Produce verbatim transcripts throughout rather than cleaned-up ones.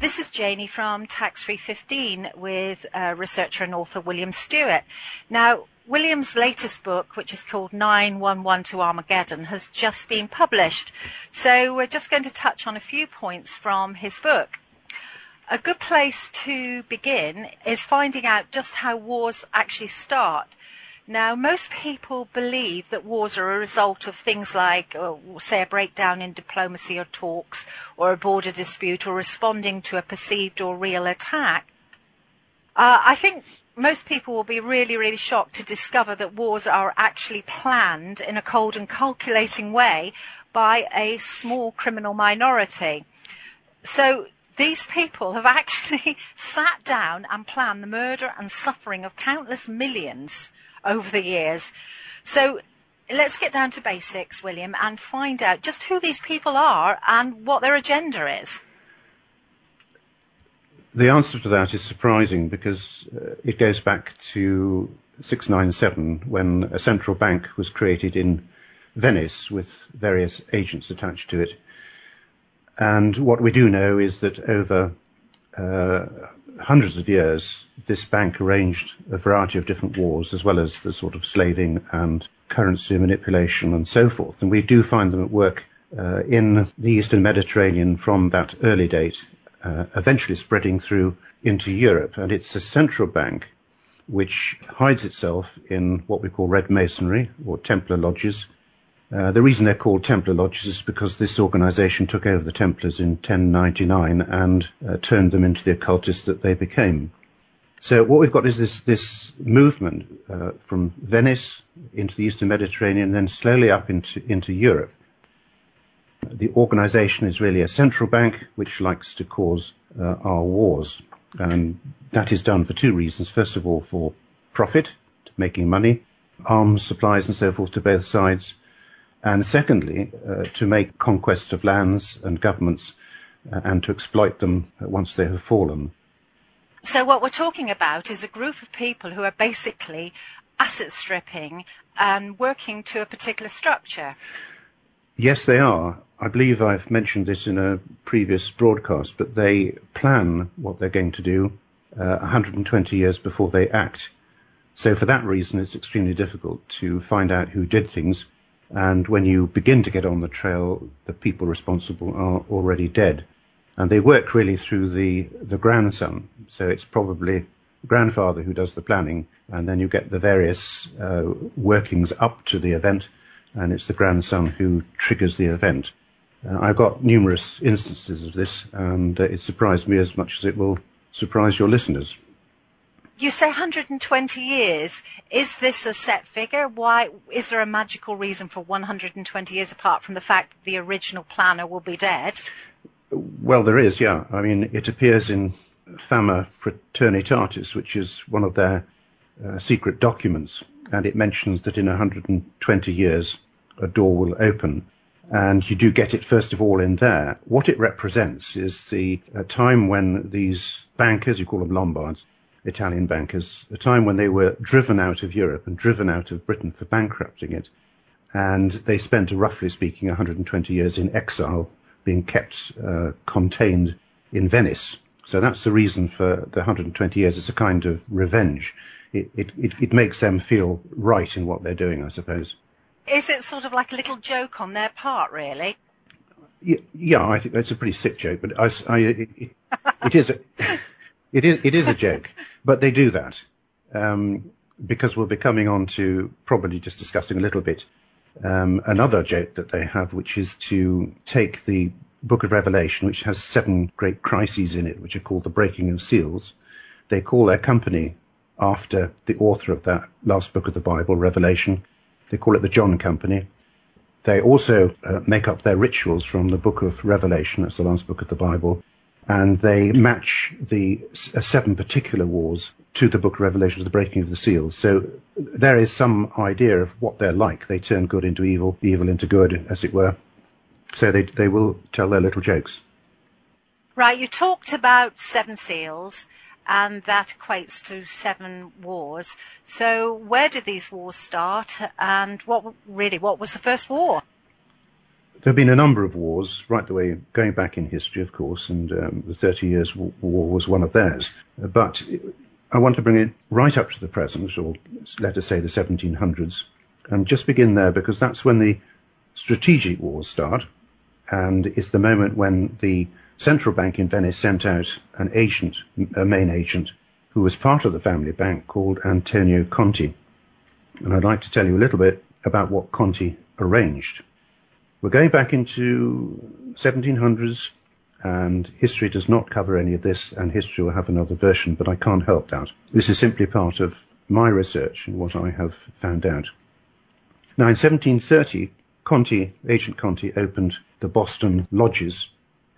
This is Janie from Tax Free fifteen with uh, researcher and author William Stewart. Now, William's latest book, which is called nine one one to Armageddon, has just been published. So we're just going to touch on a few points from his book. A good place to begin is finding out just how wars actually start. Now, most people believe that wars are a result of things like, uh, say, a breakdown in diplomacy or talks, or a border dispute, or responding to a perceived or real attack. Uh, I think most people will be really, really shocked to discover that wars are actually planned in a cold and calculating way by a small criminal minority. So these people have actually sat down and planned the murder and suffering of countless millions over the years. So let's get down to basics, William, and find out just who these people are and what their agenda is. The answer to that is surprising because uh, it goes back to six nine seven, when a central bank was created in Venice with various agents attached to it. And what we do know is that over uh, hundreds of years, this bank arranged a variety of different wars, as well as the sort of slaving and currency manipulation and so forth. And we do find them at work uh, in the Eastern Mediterranean from that early date, uh, eventually spreading through into Europe. And it's a central bank which hides itself in what we call Red Masonry or Templar lodges. Uh, the reason they're called Templar lodges is because this organization took over the Templars in ten ninety-nine and uh, turned them into the occultists that they became. So what we've got is this, this movement uh, from Venice into the Eastern Mediterranean, then slowly up into, into Europe. The organization is really a central bank which likes to cause uh, our wars. And that is done for two reasons. First of all, for profit, making money, arms supplies and so forth to both sides. And secondly, uh, to make conquest of lands and governments uh, and to exploit them once they have fallen. So what we're talking about is a group of people who are basically asset stripping and working to a particular structure. Yes, they are. I believe I've mentioned this in a previous broadcast, but they plan what they're going to do uh, one hundred twenty years before they act. So for that reason, it's extremely difficult to find out who did things. And when you begin to get on the trail, the people responsible are already dead. And they work really through the, the grandson. So it's probably the grandfather who does the planning, and then you get the various uh, workings up to the event, and it's the grandson who triggers the event. Uh, I've got numerous instances of this, and uh, it surprised me as much as it will surprise your listeners. You say one hundred twenty years. Is this a set figure? Why is there a magical reason for one hundred twenty years apart from the fact that the original planner will be dead? Well, there is, yeah. I mean, it appears in Fama Fraternitatis, which is one of their uh, secret documents, and it mentions that in one hundred twenty years a door will open. And you do get it, first of all, in there. What it represents is the uh, time when these bankers, you call them Lombards, Italian bankers, a time when they were driven out of Europe and driven out of Britain for bankrupting it. And they spent, roughly speaking, one hundred twenty years in exile, being kept uh, contained in Venice. So that's the reason for the one hundred twenty years. It's a kind of revenge. It, it, it, it makes them feel right in what they're doing, I suppose. Is it sort of like a little joke on their part, really? Yeah, yeah, I think it's a pretty sick joke, but I, I, it, it, it is a, it is it is a joke. But they do that um, because we'll be coming on to probably just discussing a little bit um, another joke that they have, which is to take the Book of Revelation, which has seven great crises in it, which are called the breaking of seals. They call their company after the author of that last book of the Bible, Revelation. They call it the John Company. They also uh, make up their rituals from the Book of Revelation, that's the last book of the Bible, and they match the uh, seven particular wars to the Book of Revelation, to the breaking of the seals. So there is some idea of what they're like. They turn good into evil, evil into good, as it were. So they they will tell their little jokes. Right, you talked about seven seals, and that equates to seven wars. So where did these wars start, and what really, what was the first war? There have been a number of wars, right the way going back in history, of course, and um, the Thirty Years' War was one of theirs. But I want to bring it right up to the present, or let us say the seventeen hundreds, and just begin there, because that's when the strategic wars start, and it's the moment when the central bank in Venice sent out an agent, a main agent, who was part of the family bank, called Antonio Conti. And I'd like to tell you a little bit about what Conti arranged. We're going back into seventeen hundreds, and history does not cover any of this, and history will have another version, but I can't help that. This is simply part of my research and what I have found out. Now, in seventeen thirty, Conti, Agent Conti, opened the Boston Lodges.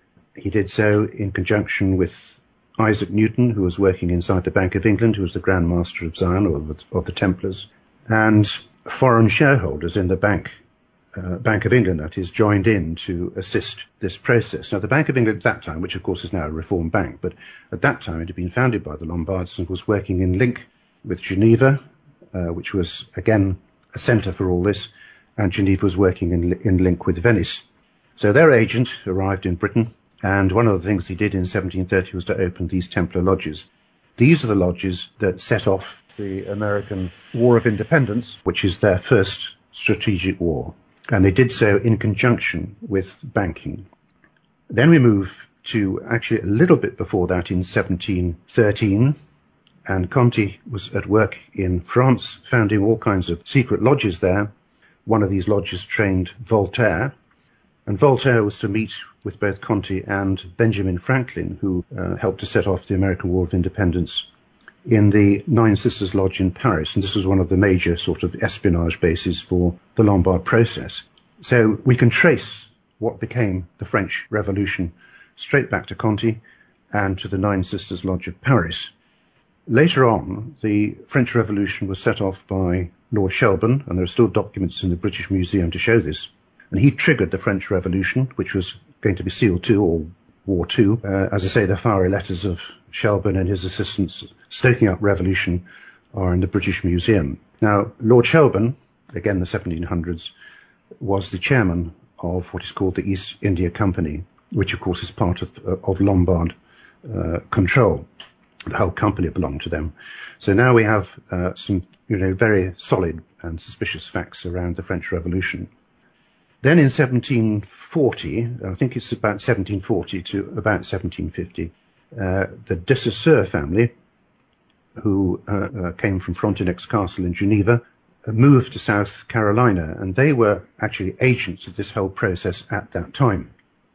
He did so in conjunction with Isaac Newton, who was working inside the Bank of England, who was the Grand Master of Zion, or of the, of the Templars, and foreign shareholders in the Bank Uh, Bank of England, that is, joined in to assist this process. Now, the Bank of England at that time, which of course is now a reformed bank, but at that time it had been founded by the Lombards and was working in link with Geneva, uh, which was, again, a centre for all this, and Geneva was working in, in link with Venice. So their agent arrived in Britain, and one of the things he did in seventeen thirty was to open these Templar lodges. These are the lodges that set off the American War of Independence, which is their first strategic war. And they did so in conjunction with banking. Then we move to actually a little bit before that in seventeen thirteen, and Conti was at work in France, founding all kinds of secret lodges there. One of these lodges trained Voltaire, and Voltaire was to meet with both Conti and Benjamin Franklin, who uh, helped to set off the American War of Independence, in the Nine Sisters Lodge in Paris, and this was one of the major sort of espionage bases for the Lombard process. So we can trace what became the French Revolution straight back to Conti and to the Nine Sisters Lodge of Paris. Later on, the French Revolution was set off by Lord Shelburne, and there are still documents in the British Museum to show this, and he triggered the French Revolution, which was going to be Seal two, or War two. Uh, as I say, the fiery letters of Shelburne and his assistants stoking up revolution are in the British Museum. Now, Lord Shelburne, again the seventeen hundreds, was the chairman of what is called the East India Company, which of course is part of, of Lombard uh, control. The whole company belonged to them. So now we have uh, some, you know, very solid and suspicious facts around the French Revolution. Then in seventeen forty, I think it's about seventeen forty to about seventeen fifty, uh, the de Saussure family, who uh, uh, came from Frontenac Castle in Geneva, uh, moved to South Carolina, and they were actually agents of this whole process at that time.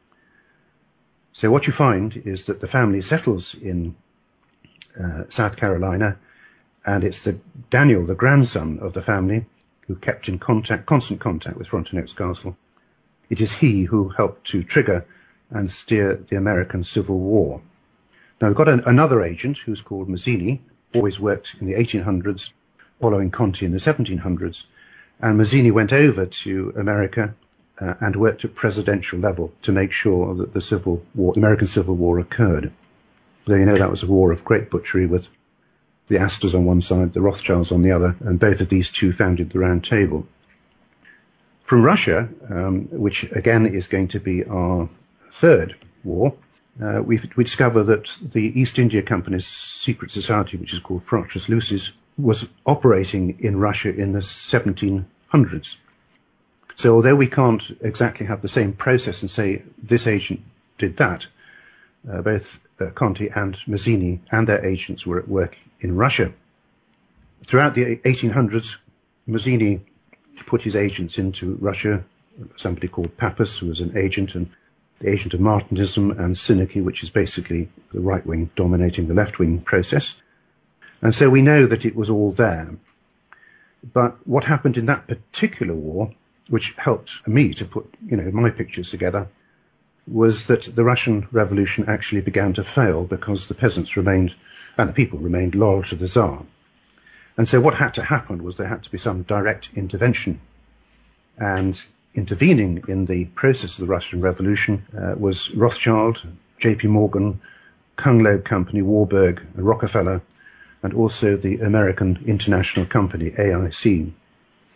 So what you find is that the family settles in uh, South Carolina, and it's the Daniel, the grandson of the family, who kept in contact, constant contact with Frontenac Castle. It is he who helped to trigger and steer the American Civil War. Now we've got an, another agent who's called Mazzini, always worked in the eighteen hundreds, following Conti in the seventeen hundreds, and Mazzini went over to America uh, and worked at presidential level to make sure that the Civil War, American Civil War occurred. So you know that was a war of great butchery with the Astors on one side, the Rothschilds on the other, and both of these two founded the Round Table. From Russia, um, which again is going to be our third war, uh, we we discover that the East India Company's secret society, which is called Fratres Lucis, was operating in Russia in the seventeen hundreds. So although we can't exactly have the same process and say this agent did that, uh, both uh, Conti and Mazzini and their agents were at work in Russia. Throughout the eighteen hundreds, Mazzini put his agents into Russia, somebody called Pappas, who was an agent, and the agent of Martinism, and Syneky, which is basically the right wing dominating the left wing process. And so we know that it was all there. But what happened in that particular war, which helped me to put, you know, my pictures together, was that the Russian Revolution actually began to fail because the peasants remained, and the people remained loyal to the Tsar. And so what had to happen was there had to be some direct intervention. And intervening in the process of the Russian Revolution uh, was Rothschild, J P Morgan, Kung Loeb Company, Warburg, Rockefeller, and also the American International Company, A I C.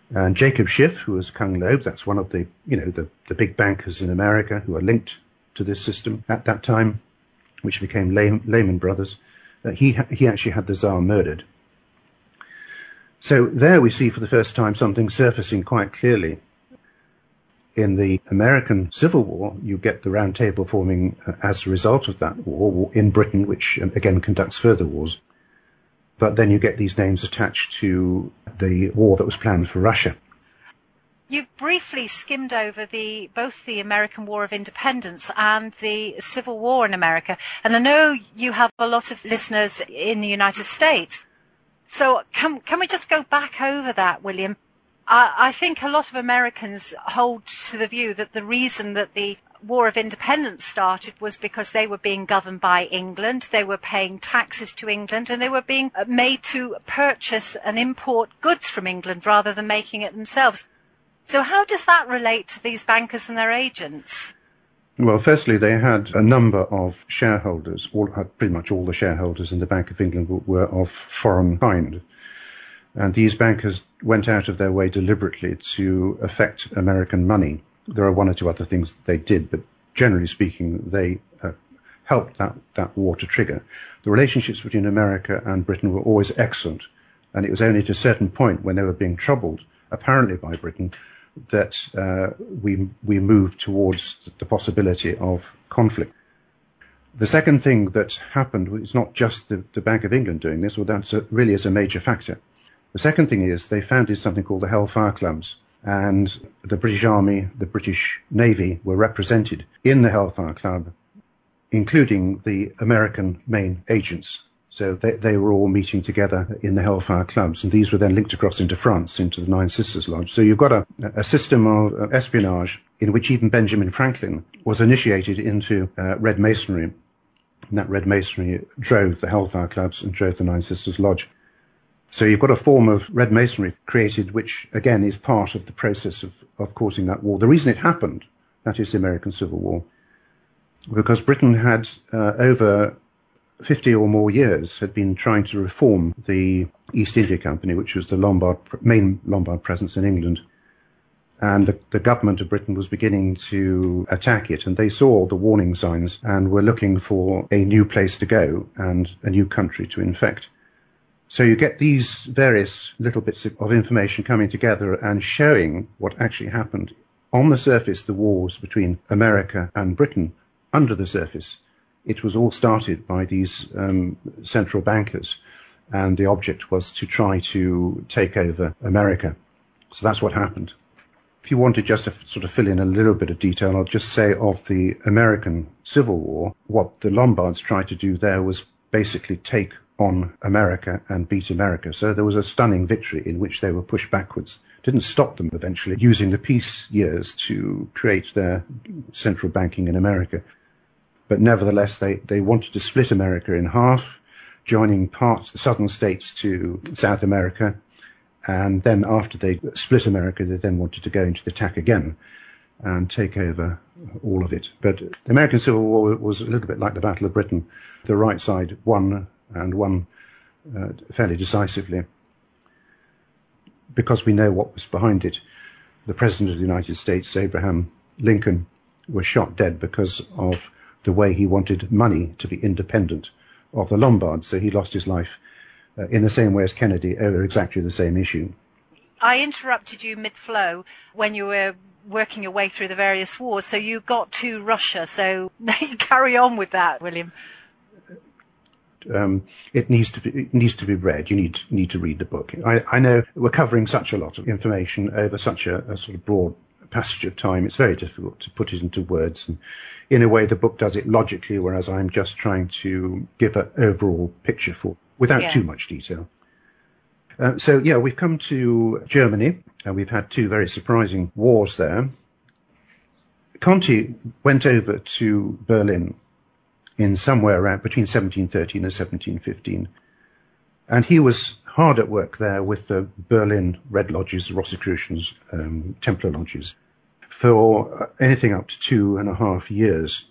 And Jacob Schiff, who was Kung Loeb, that's one of the, you know, the, the big bankers in America who are linked to this system at that time, which became Lehman, Lehman Brothers. Uh, he, he actually had the Tsar murdered. So there we see for the first time something surfacing quite clearly. In the American Civil War, you get the Round Table forming uh, as a result of that war in Britain, which um, again conducts further wars. But then you get these names attached to the war that was planned for Russia. You've briefly skimmed over the both the American War of Independence and the Civil War in America. And I know you have a lot of listeners in the United States. So can, can we just go back over that, William? I, I think a lot of Americans hold to the view that the reason that the War of Independence started was because they were being governed by England, they were paying taxes to England, and they were being made to purchase and import goods from England rather than making it themselves. So how does that relate to these bankers and their agents? Well, firstly, they had a number of shareholders, all, pretty much all the shareholders in the Bank of England were of foreign kind. And these bankers went out of their way deliberately to affect American money. There are one or two other things that they did, but generally speaking, they uh, helped that, that war to trigger. The relationships between America and Britain were always excellent, and it was only at a certain point when they were being troubled, apparently by Britain, that uh, we we moved towards the possibility of conflict. The second thing that happened was not just the, the Bank of England doing this, well, that really is a major factor. The second thing is they founded something called the Hellfire Clubs. And the British Army, the British Navy were represented in the Hellfire Club, including the American main agents. So they, they were all meeting together in the Hellfire Clubs, and these were then linked across into France, into the Nine Sisters Lodge. So you've got a, a system of espionage in which even Benjamin Franklin was initiated into uh, Red Masonry. And that Red Masonry drove the Hellfire Clubs and drove the Nine Sisters Lodge. So you've got a form of Red Masonry created, which, again, is part of the process of, of causing that war. The reason it happened, that is the American Civil War, because Britain had, uh, over fifty or more years, had been trying to reform the East India Company, which was the Lombard, main Lombard presence in England. And the, the government of Britain was beginning to attack it, and they saw the warning signs and were looking for a new place to go and a new country to infect. So you get these various little bits of information coming together and showing what actually happened. On the surface, the wars between America and Britain, under the surface, it was all started by these um, central bankers, and the object was to try to take over America. So that's what happened. If you wanted just to sort of fill in a little bit of detail, I'll just say of the American Civil War, what the Lombards tried to do there was basically take on America and beat America. So there was a stunning victory in which they were pushed backwards. Didn't stop them eventually using the peace years to create their central banking in America. But nevertheless, they, they wanted to split America in half, joining parts, the southern states to South America. And then after they split America, they then wanted to go into the attack again and take over all of it. But the American Civil War was a little bit like the Battle of Britain. The right side won, and won uh, fairly decisively, because we know what was behind it. The President of the United States, Abraham Lincoln, was shot dead because of the way he wanted money to be independent of the Lombards, so he lost his life uh, in the same way as Kennedy over exactly the same issue. I interrupted you mid-flow when you were working your way through the various wars, so you got to Russia, so you carry on with that, William. Um, it needs to be it needs to be read. You need need to read the book. I, I know we're covering such a lot of information over such a, a sort of broad passage of time. It's very difficult to put it into words. And in a way, the book does it logically, whereas I'm just trying to give an overall picture for without yeah. too much detail. Uh, so yeah, we've come to Germany, and we've had two very surprising wars there. Conti went over to Berlin in somewhere around between seventeen thirteen and seventeen fifteen. And he was hard at work there with the Berlin Red Lodges, Rosicrucians, um, Templar Lodges, for anything up to two and a half years.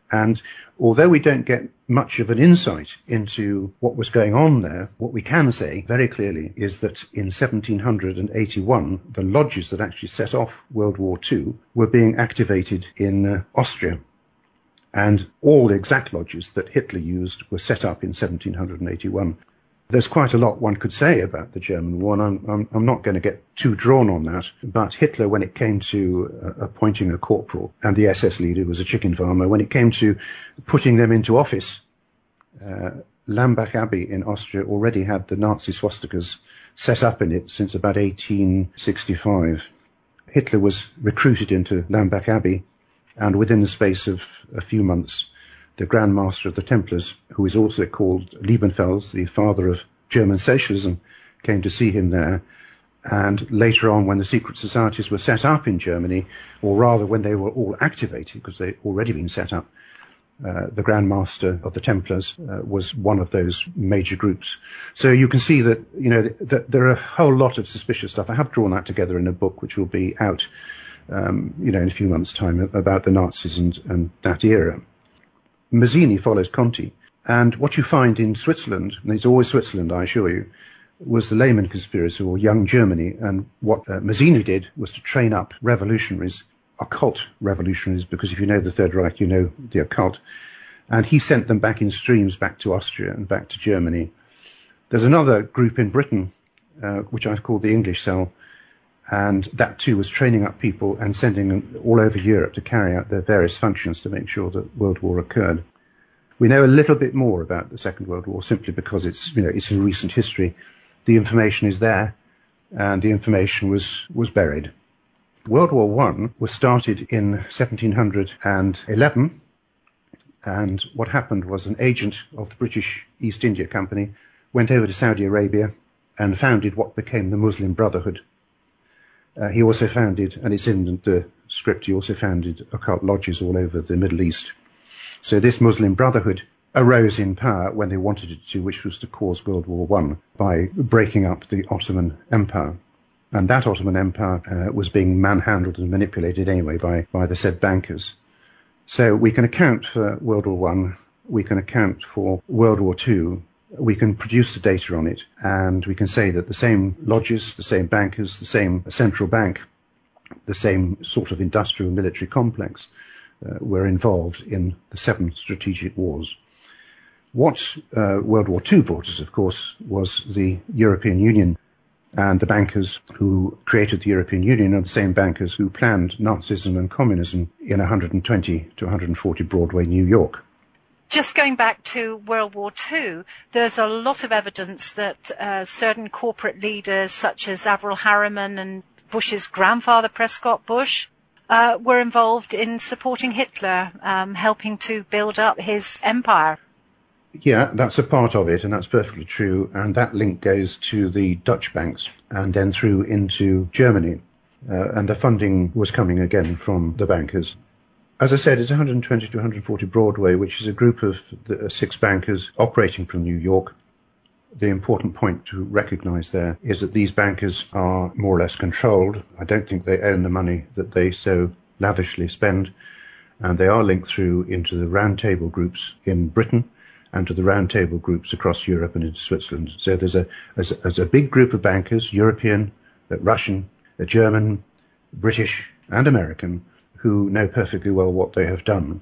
And although we don't get much of an insight into what was going on there, what we can say very clearly is that in seventeen eighty-one, the lodges that actually set off World War Two were being activated in uh, Austria. And all the exact lodges that Hitler used were set up in seventeen eighty-one. There's quite a lot one could say about the German war, and I'm, I'm, I'm not going to get too drawn on that. But Hitler, when it came to uh, appointing a corporal, and the S S leader was a chicken farmer, when it came to putting them into office, uh, Lambach Abbey in Austria already had the Nazi swastikas set up in it since about eighteen sixty-five. Hitler was recruited into Lambach Abbey, and within the space of a few months, the Grand Master of the Templars, who is also called Liebenfels, the father of German socialism, came to see him there. And later on, when the secret societies were set up in Germany, or rather when they were all activated, because they'd already been set up, uh, the Grand Master of the Templars uh, was one of those major groups. So you can see that, you know, that there are a whole lot of suspicious stuff. I have drawn that together in a book which will be out, um, you know, in a few months' time, about the Nazis and, and that era. Mazzini follows Conti, and what you find in Switzerland, and it's always Switzerland, I assure you, was the Lehman conspiracy, or Young Germany, and what uh, Mazzini did was to train up revolutionaries, occult revolutionaries, because if you know the Third Reich, you know the occult, and he sent them back in streams back to Austria and back to Germany. There's another group in Britain, uh, which I call the English Cell, and that too was training up people and sending them all over Europe to carry out their various functions to make sure that World War occurred. We know a little bit more about the Second World War simply because it's, you know, it's in recent history. The information is there, and the information was, was buried. World War One was started in seventeen eleven, and what happened was an agent of the British East India Company went over to Saudi Arabia and founded what became the Muslim Brotherhood. Uh, he also founded, and it's in the script, he also founded occult lodges all over the Middle East. So this Muslim Brotherhood arose in power when they wanted it to, which was to cause World War One by breaking up the Ottoman Empire. And that Ottoman Empire uh, was being manhandled and manipulated anyway by, by the said bankers. So we can account for World War One, we can account for World War Two, we can produce the data on it, and we can say that the same lodges, the same bankers, the same central bank, the same sort of industrial military complex uh, were involved in the seven strategic wars. What uh, World War Two brought us, of course, was the European Union, and the bankers who created the European Union are the same bankers who planned Nazism and communism in one twenty to one forty Broadway, New York. Just going back to World War Two, there's a lot of evidence that uh, certain corporate leaders, such as Averell Harriman and Bush's grandfather, Prescott Bush, uh, were involved in supporting Hitler, um, helping to build up his empire. Yeah, that's a part of it, and that's perfectly true. And that link goes to the Dutch banks and then through into Germany. Uh, and the funding was coming again from the bankers. As I said, it's one twenty to one forty Broadway, which is a group of the, uh, six bankers operating from New York. The important point to recognize there is that these bankers are more or less controlled. I don't think they own the money that they so lavishly spend. And they are linked through into the round table groups in Britain and to the round table groups across Europe and into Switzerland. So there's a, there's a, there's a big group of bankers, European, Russian, German, British, and American, who know perfectly well what they have done.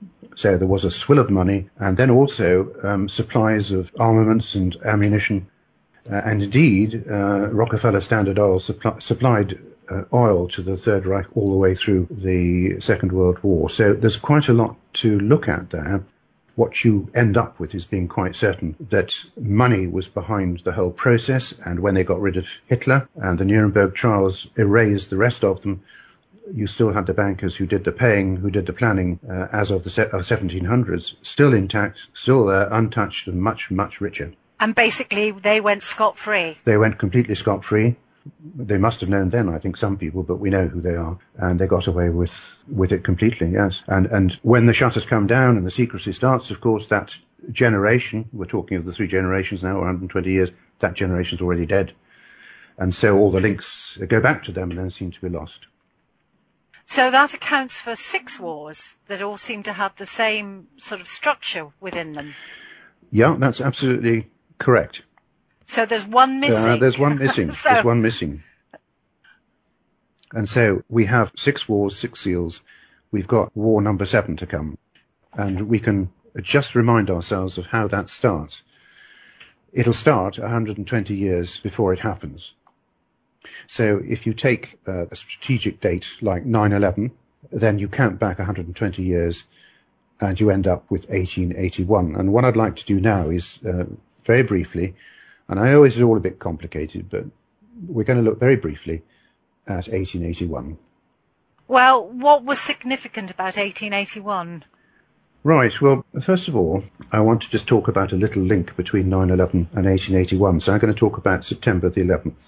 So there was a swill of money, and then also um, supplies of armaments and ammunition. Uh, and indeed, uh, Rockefeller Standard Oil supply, supplied uh, oil to the Third Reich all the way through the Second World War. So there's quite a lot to look at there. What you end up with is being quite certain that money was behind the whole process, and when they got rid of Hitler and the Nuremberg trials erased the rest of them, you still had the bankers who did the paying, who did the planning uh, as of the se- uh, seventeen hundreds, still intact, still uh, untouched and much, much richer. And basically they went scot-free. They went completely scot-free. They must have known then, I think, some people, but we know who they are. And they got away with, with it completely, yes. And, and when the shutters come down and the secrecy starts, of course, that generation, we're talking of the three generations now, or one hundred twenty years, that generation's already dead. And so all the links go back to them and then seem to be lost. So that accounts for six wars that all seem to have the same sort of structure within them. Yeah, that's absolutely correct. So there's one missing. Uh, there's one missing. so... There's one missing. And so we have six wars, six seals. We've got war number seven to come. And we can just remind ourselves of how that starts. It'll start one hundred twenty years before it happens. So if you take uh, a strategic date like nine eleven, then you count back one hundred twenty years and you end up with eighteen eighty-one. And what I'd like to do now is, uh, very briefly, and I know this is all a bit complicated, but we're going to look very briefly at eighteen eighty-one. Well, what was significant about eighteen eighty-one? Right, well, first of all, I want to just talk about a little link between nine eleven and eighteen eighty-one. So I'm going to talk about September the eleventh.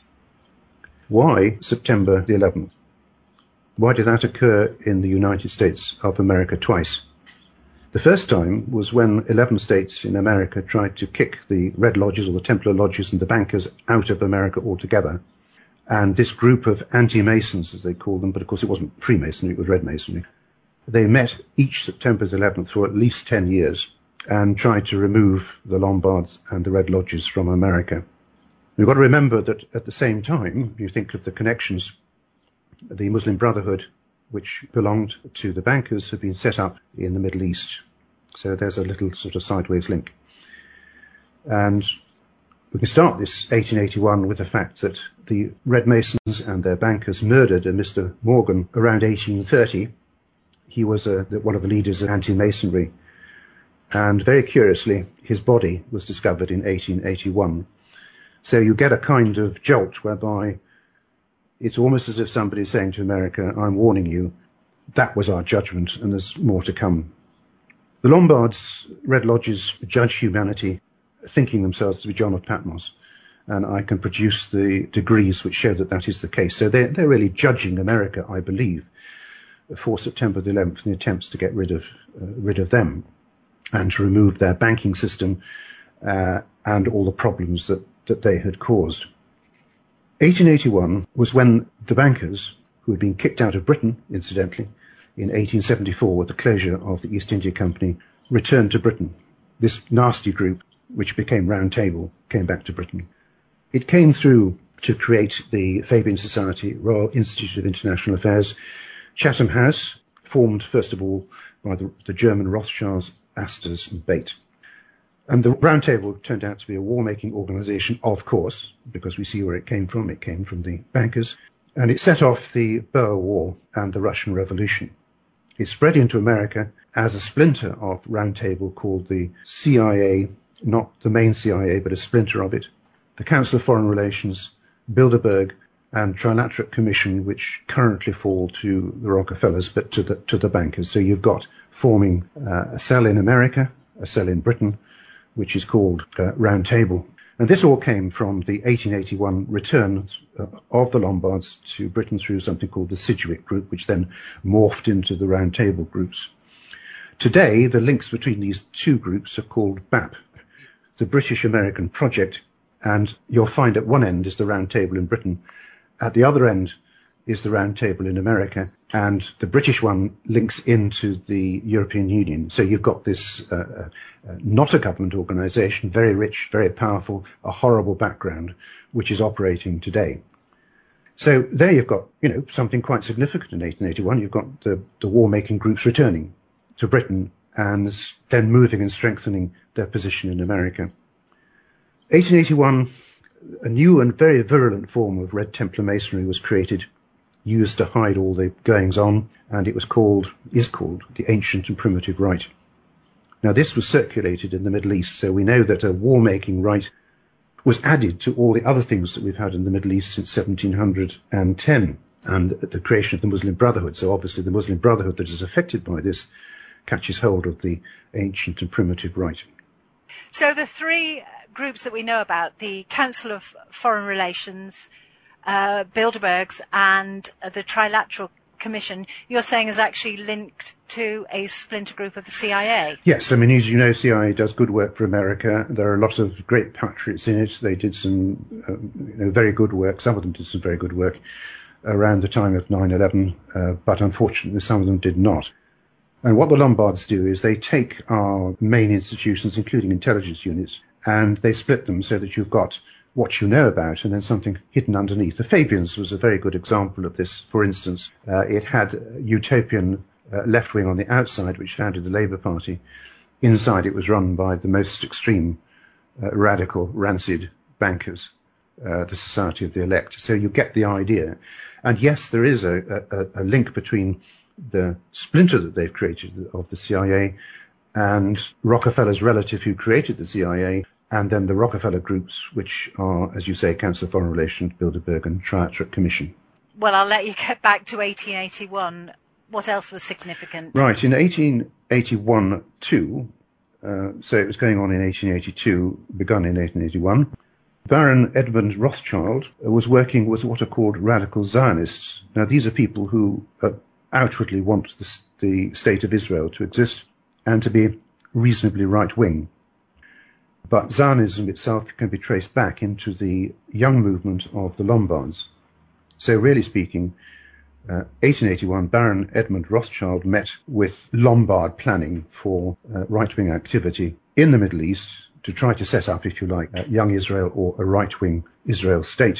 Why September the eleventh? Why did that occur in the United States of America twice? The first time was when eleven states in America tried to kick the Red Lodges or the Templar Lodges and the bankers out of America altogether. And this group of anti-Masons, as they called them, but of course it wasn't Freemasonry, it was Red Masonry, they met each September the eleventh for at least ten years and tried to remove the Lombards and the Red Lodges from America. We've got to remember that at the same time, you think of the connections, the Muslim Brotherhood, which belonged to the bankers, had been set up in the Middle East. So there's a little sort of sideways link. And we can start this eighteen eighty-one with the fact that the Red Masons and their bankers murdered a Mister Morgan around eighteen thirty. He was a, one of the leaders of anti-Masonry. And very curiously, his body was discovered in eighteen eighty-one. So you get a kind of jolt whereby it's almost as if somebody's saying to America, I'm warning you, that was our judgment and there's more to come. The Lombards, Red Lodges, judge humanity, thinking themselves to be John of Patmos. And I can produce the degrees which show that that is the case. So they're, they're really judging America, I believe, for September the eleventh in the attempts to get rid of, uh, rid of them and to remove their banking system uh, and all the problems that, that they had caused. eighteen eighty-one was when the bankers, who had been kicked out of Britain, incidentally, in eighteen seventy-four with the closure of the East India Company, returned to Britain. This nasty group, which became Round Table, came back to Britain. It came through to create the Fabian Society, Royal Institute of International Affairs, Chatham House, formed first of all by the, the German Rothschilds, Astors and Bate. And the Round Table turned out to be a war-making organisation, of course, because we see where it came from. It came from the bankers. And it set off the Boer War and the Russian Revolution. It spread into America as a splinter of Round Table called the C I A, not the main C I A, but a splinter of it, the Council of Foreign Relations, Bilderberg, and Trilateral Commission, which currently fall to the Rockefellers, but to the, to the bankers. So you've got forming uh, a cell in America, a cell in Britain, which is called uh, Round Table. And this all came from the eighteen eighty-one return uh, of the Lombards to Britain through something called the Sidgwick Group, which then morphed into the Round Table groups. Today, the links between these two groups are called B A P, the British-American Project, and you'll find at one end is the Round Table in Britain. At the other end is the Round Table in America, and the British one links into the European Union. So you've got this uh, uh, not a government organisation, very rich, very powerful, a horrible background, which is operating today. So there you've got, you know, something quite significant in eighteen eighty-one. You've got the, the war-making groups returning to Britain and then moving and strengthening their position in America. eighteen eighty-one, a new and very virulent form of Red Templar Masonry was created, used to hide all the goings-on, and it was called, is called, the Ancient and Primitive Rite. Now this was circulated in the Middle East, so we know that a war-making rite was added to all the other things that we've had in the Middle East since seventeen ten, and the creation of the Muslim Brotherhood. So obviously the Muslim Brotherhood that is affected by this catches hold of the Ancient and Primitive Rite. So the three groups that we know about, the Council of Foreign Relations, uh, Bilderbergs, and uh, the Trilateral Commission, you're saying is actually linked to a splinter group of the C I A? Yes, I mean, as you know, C I A does good work for America. There are lots of great patriots in it. They did some uh, you know, very good work. Some of them did some very good work. around the time of nine eleven, uh, but unfortunately some of them did not. And what the Lombards do is they take our main institutions, including intelligence units, and they split them so that you've got what you know about and then something hidden underneath. The Fabians was a very good example of this. For instance, uh, it had a utopian uh, left wing on the outside, which founded the Labour Party. Inside it was run by the most extreme, uh, radical, rancid bankers, uh, the Society of the Elect. So you get the idea. And yes, there is a, a, a link between the splinter that they've created of the C I A and Rockefeller's relative who created the C I A, and then the Rockefeller groups, which are, as you say, Council of Foreign Relations, Bilderberg and Trilateral Commission. Well, I'll let you get back to eighteen eighty-one. What else was significant? Right, in eighteen eighty-one too, uh, so it was going on in eighteen eighty-two, begun in eighteen eighty-one, Baron Edmund Rothschild was working with what are called radical Zionists. Now, these are people who uh, outwardly want the, the state of Israel to exist and to be reasonably right-wing. But Zionism itself can be traced back into the young movement of the Lombards. So really speaking, uh, eighteen eighty-one, Baron Edmund Rothschild met with Lombard planning for uh, right-wing activity in the Middle East to try to set up, if you like, uh, young Israel or a right-wing Israel state.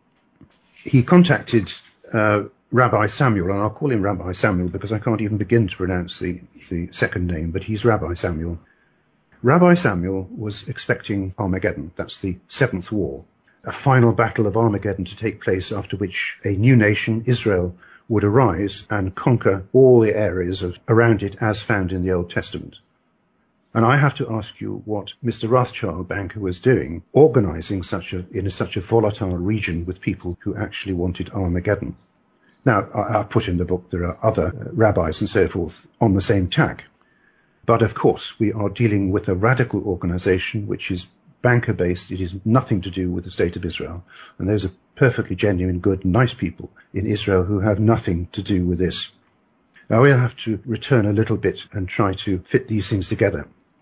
He contacted uh, Rabbi Samuel, and I'll call him Rabbi Samuel because I can't even begin to pronounce the, the second name, but he's Rabbi Samuel. Rabbi Samuel was expecting Armageddon. That's the seventh war, a final battle of Armageddon to take place, after which a new nation, Israel, would arise and conquer all the areas of, around it as found in the Old Testament. And I have to ask you what Mister Rothschild banker was doing, organizing such a, in a, such a volatile region with people who actually wanted Armageddon. Now, I, I put in the book there are other uh, rabbis and so forth on the same tack. But of course, we are dealing with a radical organization which is banker-based. It is nothing to do with the state of Israel. And those are perfectly genuine, good, nice people in Israel who have nothing to do with this. Now, we'll have to return a little bit and try to fit these things together.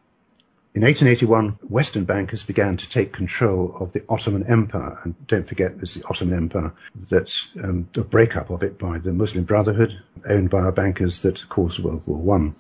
In eighteen eighty-one, Western bankers began to take control of the Ottoman Empire. And don't forget, there's the Ottoman Empire, that um, the breakup of it by the Muslim Brotherhood, owned by our bankers, that caused World War One.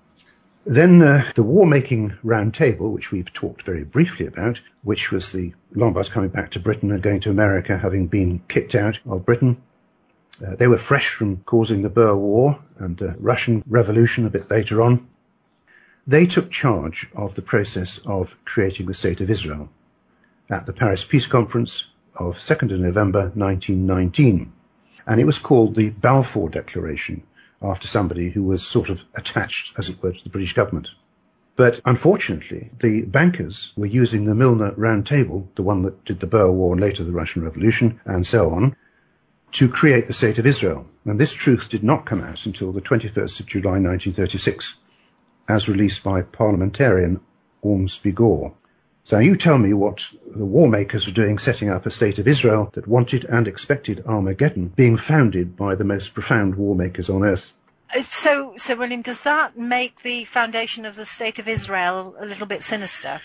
Then uh, the war-making round table, which we've talked very briefly about, which was the Lombards coming back to Britain and going to America, having been kicked out of Britain. Uh, they were fresh from causing the Boer War and the Russian Revolution a bit later on. They took charge of the process of creating the State of Israel at the Paris Peace Conference of second of November nineteen nineteen. And it was called the Balfour Declaration, after somebody who was sort of attached, as it were, to the British government. But unfortunately, the bankers were using the Milner Round Table, the one that did the Boer War and later the Russian Revolution, and so on, to create the State of Israel. And this truth did not come out until the twenty-first of July nineteen thirty-six, as released by parliamentarian Ormsby Gore. So you tell me what the war makers were doing, setting up a State of Israel that wanted and expected Armageddon, being founded by the most profound war makers on earth. So, so William, does that make the foundation of the State of Israel a little bit sinister?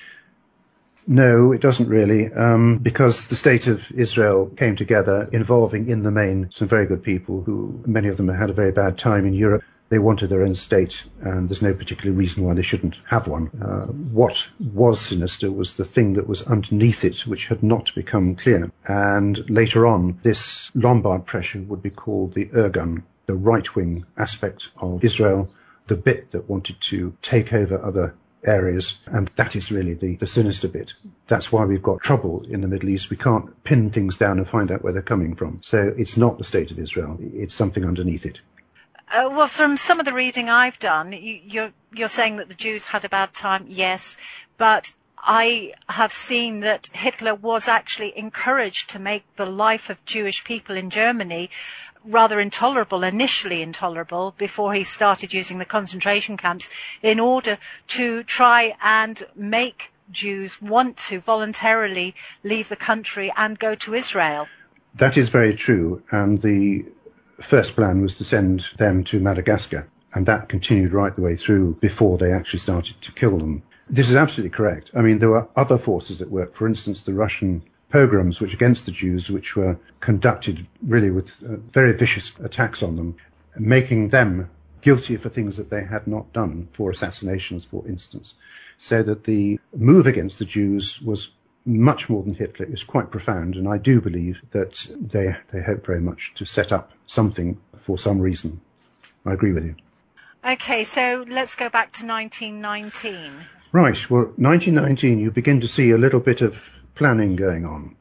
No, it doesn't really, um, because the State of Israel came together involving in the main some very good people who, many of them had a very bad time in Europe. They wanted their own state, and there's no particular reason why they shouldn't have one. Uh, what was sinister was the thing that was underneath it, which had not become clear. And later on, this Lombard pressure would be called the Irgun, the right-wing aspect of Israel, the bit that wanted to take over other areas, and that is really the, the sinister bit. That's why we've got trouble in the Middle East. We can't pin things down and find out where they're coming from. So it's not the State of Israel. It's something underneath it. Uh, well, from some of the reading I've done, you, you're, you're saying that the Jews had a bad time, yes, but I have seen that Hitler was actually encouraged to make the life of Jewish people in Germany rather intolerable, initially intolerable, before he started using the concentration camps, in order to try and make Jews want to voluntarily leave the country and go to Israel. That is very true, and the first plan was to send them to Madagascar, and that continued right the way through before they actually started to kill them. This is absolutely correct. I mean, there were other forces at work. For instance, the Russian pogroms which against the Jews, which were conducted really with uh, very vicious attacks on them, making them guilty for things that they had not done, for assassinations, for instance. So that the move against the Jews was much more than Hitler. It was quite profound, and I do believe that they they hope very much to set up something for some reason. I agree with you. Okay, so let's go back to nineteen nineteen. Right, well, nineteen nineteen, you begin to see a little bit of planning going on.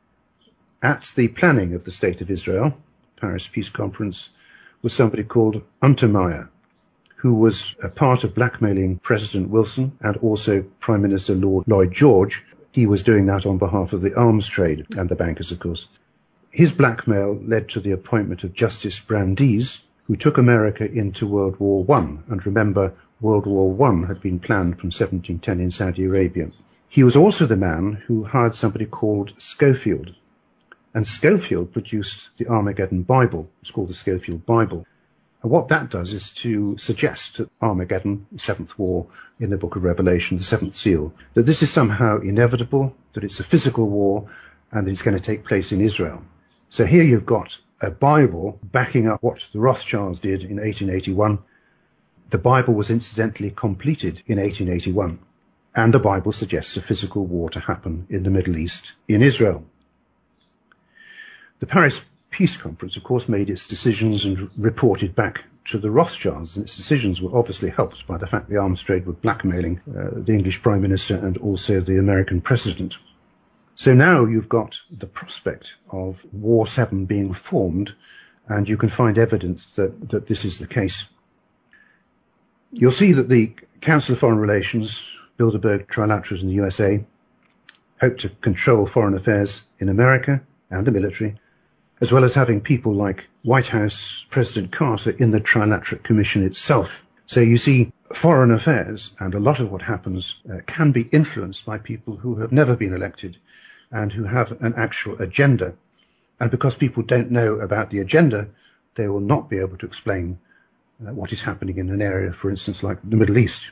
At the planning of the State of Israel, Paris Peace Conference, was somebody called Untermeyer, who was a part of blackmailing President Wilson and also Prime Minister Lord Lloyd George. He was doing that on behalf of the arms trade and the bankers, of course. His blackmail led to the appointment of Justice Brandeis, who took America into World War One. And remember, World War One had been planned from seventeen ten in Saudi Arabia. He was also the man who hired somebody called Schofield. And Schofield produced the Armageddon Bible. It's called the Schofield Bible. And what that does is to suggest that Armageddon, the seventh war in the book of Revelation, the seventh seal, that this is somehow inevitable, that it's a physical war, and that it's going to take place in Israel. So here you've got a Bible backing up what the Rothschilds did in eighteen eighty-one. The Bible was incidentally completed in eighteen eighty-one. And the Bible suggests a physical war to happen in the Middle East, in Israel. The Paris Peace Conference, of course, made its decisions and reported back to the Rothschilds, and its decisions were obviously helped by the fact the arms trade were blackmailing uh, the English Prime Minister and also the American President. So now you've got the prospect of War seven being formed, and you can find evidence that, that this is the case. You'll see that the Council of Foreign Relations, Bilderberg Trilaterals in the U S A, hope to control foreign affairs in America and the military, as well as having people like White House President Carter in the Trilateral Commission itself. So you see, foreign affairs and a lot of what happens uh, can be influenced by people who have never been elected and who have an actual agenda. And because people don't know about the agenda, they will not be able to explain uh, what is happening in an area, for instance, like the Middle East.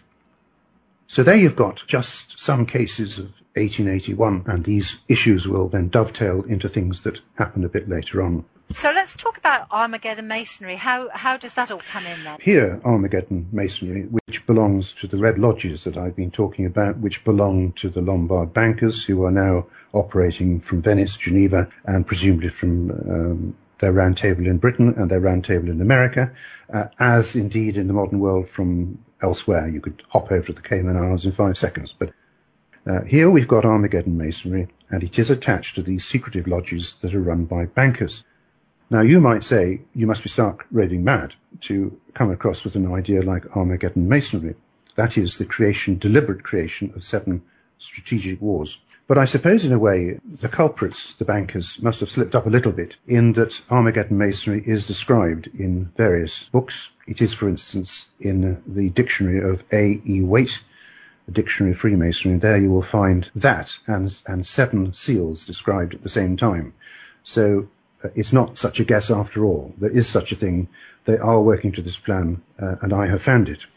So there you've got just some cases of eighteen eighty-one, and these issues will then dovetail into things that happen a bit later on. So let's talk about Armageddon Masonry. How how does that all come in then? Here, Armageddon Masonry, which belongs to the Red Lodges that I've been talking about, which belong to the Lombard bankers who are now operating from Venice, Geneva, and presumably from um, their round table in Britain and their round table in America, uh, as indeed in the modern world from elsewhere. You could hop over to the Cayman Islands in five seconds. But uh, here we've got Armageddon Masonry, and it is attached to these secretive lodges that are run by bankers. Now, you might say you must be stark raving mad to come across with an idea like Armageddon Masonry. That is the creation, deliberate creation of seven strategic wars. But I suppose in a way the culprits, the bankers, must have slipped up a little bit in that Armageddon Masonry is described in various books. It is, for instance, in the dictionary of A E Waite, the Dictionary of Freemasonry. There you will find that and, and seven seals described at the same time. So uh, it's not such a guess after all. There is such a thing. They are working to this plan, uh, and I have found it.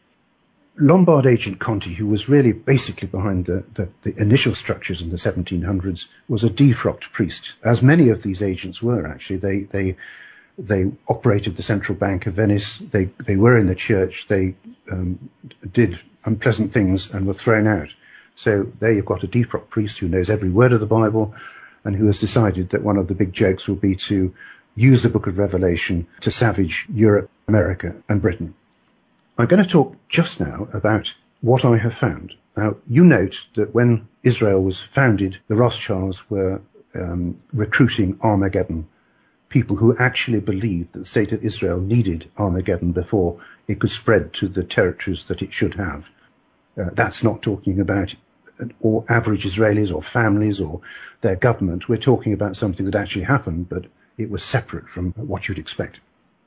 Lombard agent Conti, who was really basically behind the, the, the initial structures in the seventeen hundreds, was a defrocked priest, as many of these agents were actually. They they they operated the Central Bank of Venice. They they were in the church. They um, did unpleasant things and were thrown out. So there you've got a defrocked priest who knows every word of the Bible, and who has decided that one of the big jokes will be to use the Book of Revelation to savage Europe, America, and Britain. I'm going to talk just now about what I have found. Now, you note that when Israel was founded, the Rothschilds were um, recruiting Armageddon, people who actually believed that the state of Israel needed Armageddon before it could spread to the territories that it should have. Uh, that's not talking about or average Israelis or families or their government. We're talking about something that actually happened, but it was separate from what you'd expect.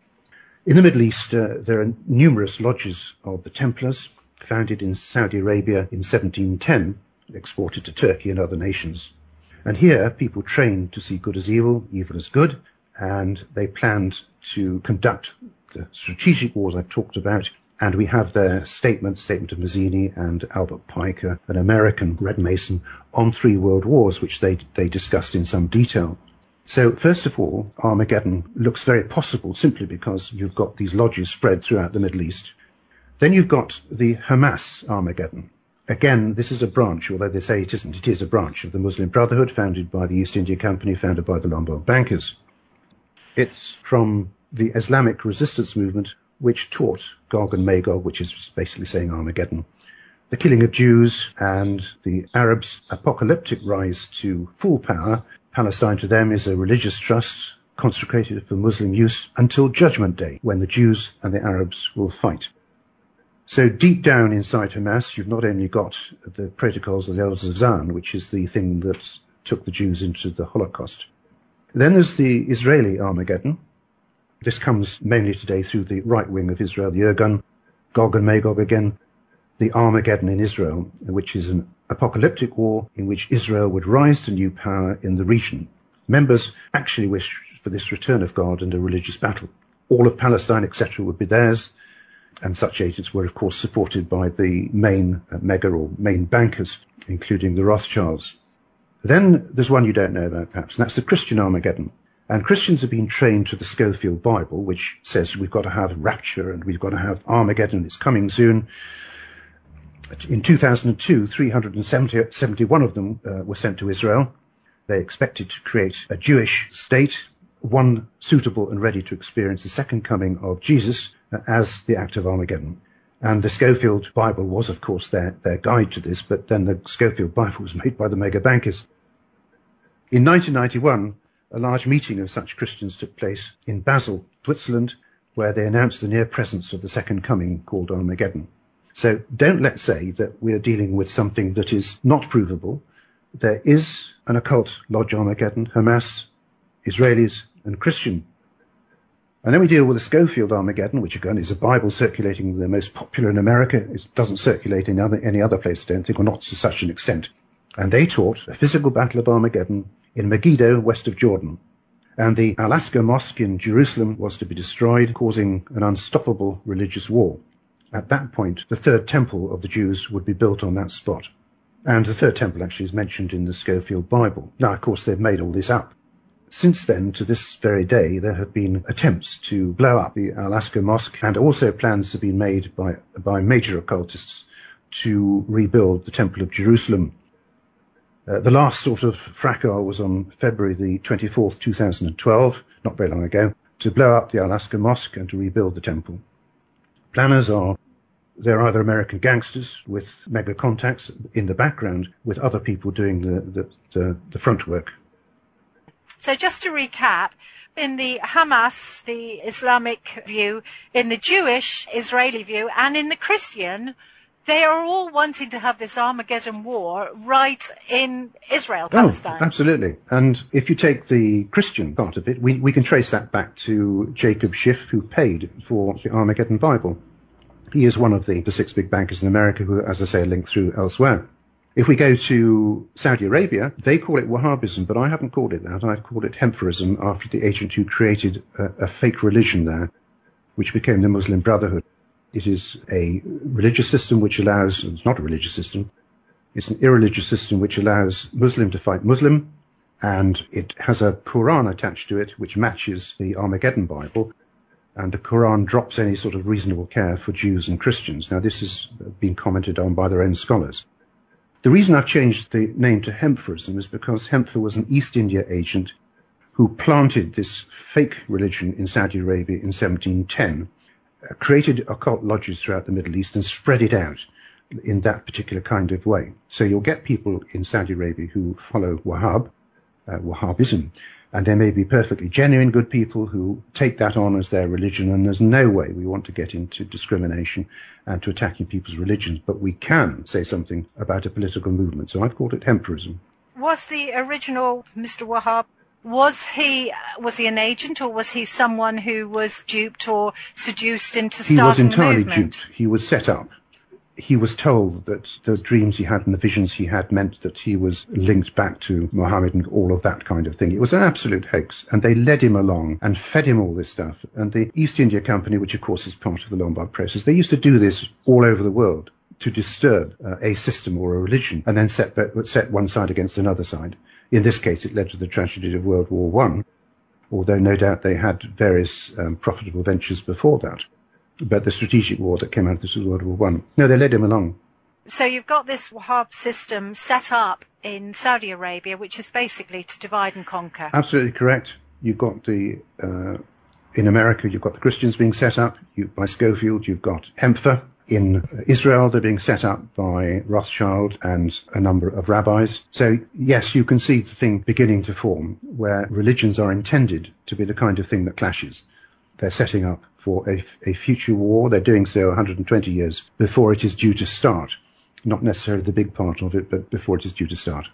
In the Middle East, uh, there are numerous lodges of the Templars, founded in Saudi Arabia in seventeen ten, exported to Turkey and other nations. And here, people trained to see good as evil, evil as good, and they planned to conduct the strategic wars I've talked about And we have their statement, Statement of Mazzini, and Albert Pike, an American Red Mason, on three world wars, which they, they discussed in some detail. So, first of all, Armageddon looks very possible simply because you've got these lodges spread throughout the Middle East. Then you've got the Hamas Armageddon. Again, this is a branch, although they say it isn't, it is a branch of the Muslim Brotherhood founded by the East India Company, founded by the Lombard bankers. It's from the Islamic resistance movement, which taught Gog and Magog, which is basically saying Armageddon, the killing of Jews and the Arabs' apocalyptic rise to full power. Palestine to them is a religious trust consecrated for Muslim use until Judgment Day, when the Jews and the Arabs will fight. So deep down inside Hamas, you've not only got the protocols of the Elders of Zion, which is the thing that took the Jews into the Holocaust. Then there's the Israeli Armageddon. This comes mainly today through the right wing of Israel, the Irgun, Gog and Magog again, the Armageddon in Israel, which is an apocalyptic war in which Israel would rise to new power in the region. Members actually wish for this return of God and a religious battle. All of Palestine, et cetera, would be theirs, and such agents were, of course, supported by the main uh, mega or main bankers, including the Rothschilds. Then there's one you don't know about, perhaps, and that's the Christian Armageddon. And Christians have been trained to the Schofield Bible, which says we've got to have rapture and we've got to have Armageddon, it's coming soon. In two thousand two, three hundred seventy-one of them uh, were sent to Israel. They expected to create a Jewish state, one suitable and ready to experience the second coming of Jesus uh, as the act of Armageddon. And the Schofield Bible was, of course, their, their guide to this, but then the Schofield Bible was made by the mega bankers. In nineteen ninety-one, a large meeting of such Christians took place in Basel, Switzerland, where they announced the near presence of the second coming called Armageddon. So don't let's say that we're dealing with something that is not provable. There is an occult lodge Armageddon, Hamas, Israelis, and Christian. And then we deal with the Schofield Armageddon, which again is a Bible circulating the most popular in America. It doesn't circulate in other, any other place, I don't think, or not to such an extent. And they taught a physical battle of Armageddon in Megiddo, west of Jordan. And the Al-Aqsa Mosque in Jerusalem was to be destroyed, causing an unstoppable religious war. At that point, the third temple of the Jews would be built on that spot. And the third temple actually is mentioned in the Schofield Bible. Now, of course, they've made all this up. Since then, to this very day, there have been attempts to blow up the Al-Aqsa Mosque, and also plans have been made by, by major occultists to rebuild the Temple of Jerusalem. Uh, the last sort of fracas was on February the twenty-fourth, two thousand twelve, not very long ago, to blow up the Al-Aqsa Mosque and to rebuild the temple. Planners are, they're either American gangsters with mega contacts in the background, with other people doing the, the, the, the front work. So just to recap, in the Hamas, the Islamic view, in the Jewish, Israeli view, and in the Christian, they are all wanting to have this Armageddon war right in Israel, Palestine. Oh, absolutely. And if you take the Christian part of it, we, we can trace that back to Jacob Schiff, who paid for the Armageddon Bible. He is one of the, the six big bankers in America who, as I say, are linked through elsewhere. If we go to Saudi Arabia, they call it Wahhabism, but I haven't called it that. I've called it Hemphorism, after the agent who created a, a fake religion there, which became the Muslim Brotherhood. It is a religious system which allows, it's not a religious system, it's an irreligious system which allows Muslim to fight Muslim, and it has a Quran attached to it which matches the Armageddon Bible, and the Quran drops any sort of reasonable care for Jews and Christians. Now this has been commented on by their own scholars. The reason I've changed the name to Hemphorism is because Hempher was an East India agent who planted this fake religion in Saudi Arabia in seventeen ten, uh, created occult lodges throughout the Middle East and spread it out in that particular kind of way. So you'll get people in Saudi Arabia who follow Wahhab, uh, Wahhabism, and there may be perfectly genuine good people who take that on as their religion, and there's no way we want to get into discrimination and to attacking people's religions, but we can say something about a political movement. So I've called it Hemphorism. Was the original Mister Wahhab, was he was he an agent, or was he someone who was duped or seduced into starting the movement? He was entirely duped. He was set up. he was told that the dreams he had and the visions he had meant that he was linked back to Muhammad and all of that kind of thing. It was an absolute hoax, and they led him along and fed him all this stuff. And the East India Company, which of course is part of the Lombard process, they used to do this all over the world to disturb uh, a system or a religion and then set, set one side against another side. In this case, it led to the tragedy of World War One, although no doubt they had various um, profitable ventures before that. But the strategic war that came out of this was World War One. No, they led him along. So you've got this Wahhab system set up in Saudi Arabia, which is basically to divide and conquer. Absolutely correct. You've got the, uh, in America, you've got the Christians being set up you, by Schofield. You've got Hempfer. In Israel, they're being set up by Rothschild and a number of rabbis. So, yes, you can see the thing beginning to form, where religions are intended to be the kind of thing that clashes. They're setting up for a, a future war. They're doing so one hundred twenty years before it is due to start. Not necessarily the big part of it, but before it is due to start.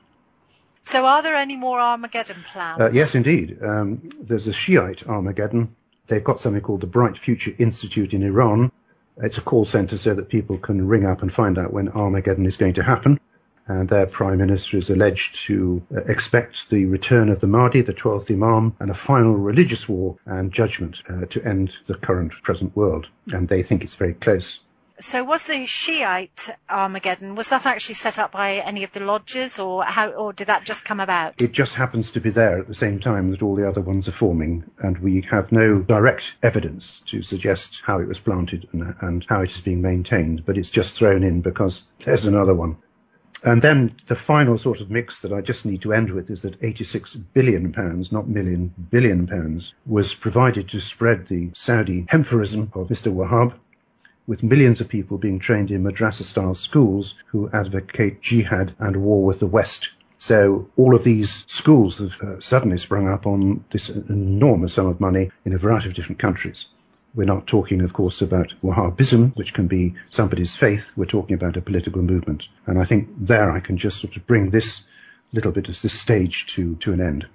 So are there any more Armageddon plans? Uh, yes, indeed. Um, there's a Shiite Armageddon. They've got something called the Bright Future Institute in Iran. It's a call centre so that people can ring up and find out when Armageddon is going to happen. And their prime minister is alleged to uh, expect the return of the Mahdi, the twelfth Imam, and a final religious war and judgment uh, to end the current present world. And they think it's very close. So was the Shiite Armageddon, was that actually set up by any of the lodges, or how, or did that just come about? It just happens to be there at the same time that all the other ones are forming, and we have no direct evidence to suggest how it was planted and, and how it is being maintained, but it's just thrown in because there's another one. And then the final sort of mix that I just need to end with is that eighty-six billion pounds, not million, billion pounds, was provided to spread the Saudi Hempferism of Mister Wahhab, with millions of people being trained in madrasa-style schools who advocate jihad and war with the West. So all of these schools have uh, suddenly sprung up on this enormous sum of money in a variety of different countries. We're not talking, of course, about Wahhabism, which can be somebody's faith. We're talking about a political movement. And I think there I can just sort of bring this little bit of this stage to, to an end.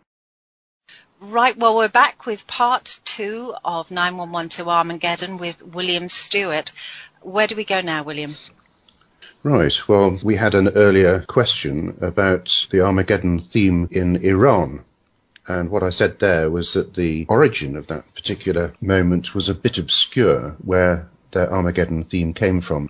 Right, well, we're back with part two of nine one one to Armageddon with William Stewart. Where do we go now, William? Right, well, we had an earlier question about the Armageddon theme in Iran. And what I said there was that the origin of that particular moment was a bit obscure, where their Armageddon theme came from.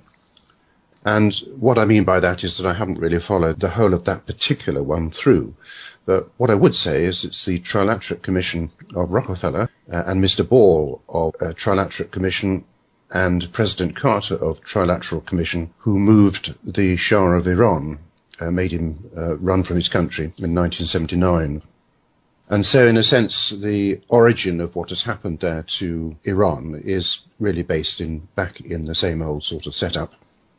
And what I mean by that is that I haven't really followed the whole of that particular one through. But what I would say is it's the Trilaterate Commission of Rockefeller uh, and Mister Ball of uh, Trilaterate Commission and President Carter of Trilateral Commission who moved the Shah of Iran, uh, made him uh, run from his country in nineteen seventy-nine. And so, in a sense, the origin of what has happened there to Iran is really based in back in the same old sort of setup.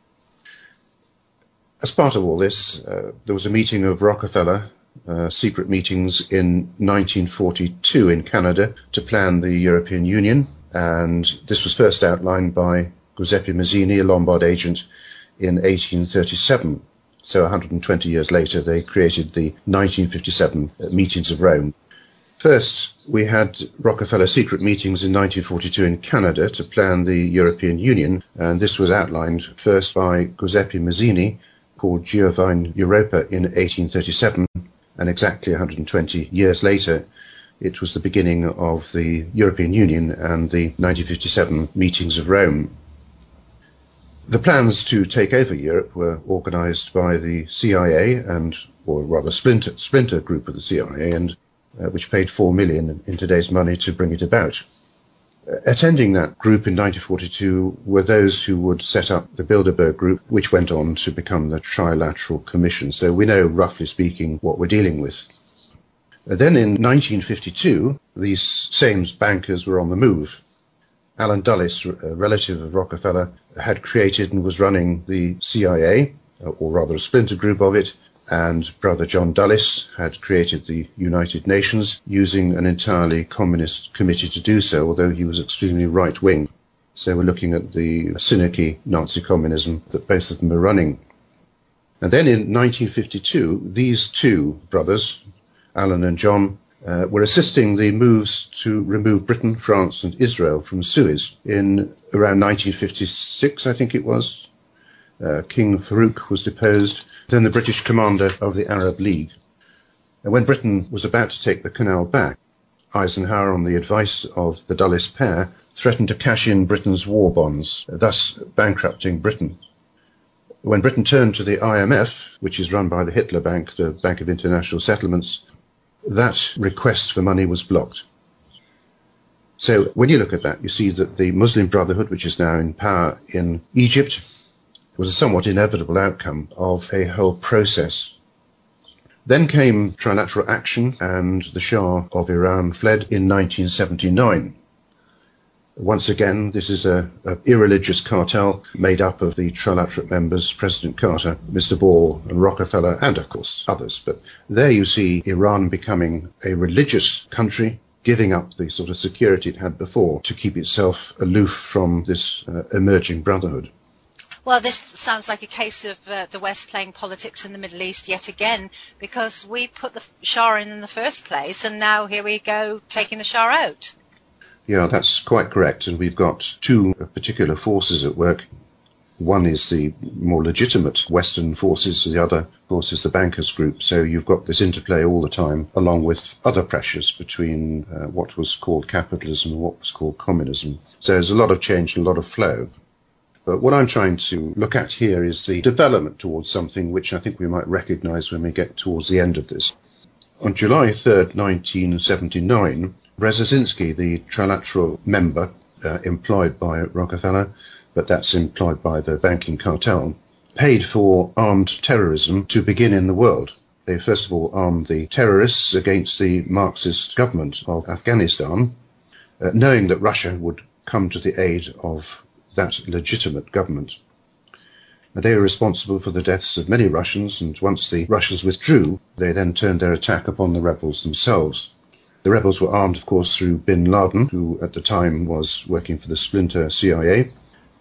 As part of all this, uh, there was a meeting of Rockefeller, uh, secret meetings in nineteen forty-two in Canada to plan the European Union, and this was first outlined by Giuseppe Mazzini, a Lombard agent, in eighteen thirty-seven. So one hundred twenty years later, they created the nineteen fifty-seven Meetings of Rome. First, we had Rockefeller secret meetings in nineteen forty-two in Canada to plan the European Union, and this was outlined first by Giuseppe Mazzini, called Giovine Europa in eighteen thirty-seven, and exactly one hundred twenty years later, it was the beginning of the European Union and the nineteen fifty-seven Meetings of Rome. The plans to take over Europe were organised by the C I A, and, or rather splinter, splinter group of the C I A, and uh, which paid four million dollars in today's money to bring it about. Uh, attending that group in nineteen forty-two were those who would set up the Bilderberg Group, which went on to become the Trilateral Commission. So we know, roughly speaking, what we're dealing with. Uh, then in nineteen fifty-two, these same bankers were on the move. Alan Dulles, a relative of Rockefeller, had created and was running the C I A, or rather a splinter group of it, and brother John Dulles had created the United Nations using an entirely communist committee to do so, although he was extremely right-wing. So we're looking at the synarchy Nazi communism that both of them are running. And then in nineteen fifty-two, these two brothers, Alan and John, Uh, were assisting the moves to remove Britain, France and Israel from Suez in around nineteen fifty-six, I think it was. Uh, King Farouk was deposed, then the British commander of the Arab League. And when Britain was about to take the canal back, Eisenhower, on the advice of the Dulles pair, threatened to cash in Britain's war bonds, thus bankrupting Britain. When Britain turned to the I M F, which is run by the Hitler Bank, the Bank of International Settlements, that request for money was blocked. So when you look at that, you see that the Muslim Brotherhood, which is now in power in Egypt, was a somewhat inevitable outcome of a whole process. Then came trilateral action, and the Shah of Iran fled in nineteen seventy-nine. Once again, this is a, a irreligious cartel made up of the trilateral members, President Carter, Mister Ball and Rockefeller, and of course others. But there you see Iran becoming a religious country, giving up the sort of security it had before to keep itself aloof from this uh, emerging brotherhood. Well, this sounds like a case of uh, the West playing politics in the Middle East yet again, because we put the Shah in in the first place, and now here we go taking the Shah out. Yeah, that's quite correct. And we've got two particular forces at work. One is the more legitimate Western forces, the other, of course, is the bankers' group. So you've got this interplay all the time, along with other pressures between uh, what was called capitalism and what was called communism. So there's a lot of change and a lot of flow. But what I'm trying to look at here is the development towards something which I think we might recognize when we get towards the end of this. On July third, nineteen seventy-nine, Brzezinski, the trilateral member uh, employed by Rockefeller, but that's employed by the banking cartel, paid for armed terrorism to begin in the world. They first of all armed the terrorists against the Marxist government of Afghanistan, uh, knowing that Russia would come to the aid of that legitimate government. Now, they were responsible for the deaths of many Russians, and once the Russians withdrew, they then turned their attack upon the rebels themselves. The rebels were armed, of course, through bin Laden, who at the time was working for the splinter C I A,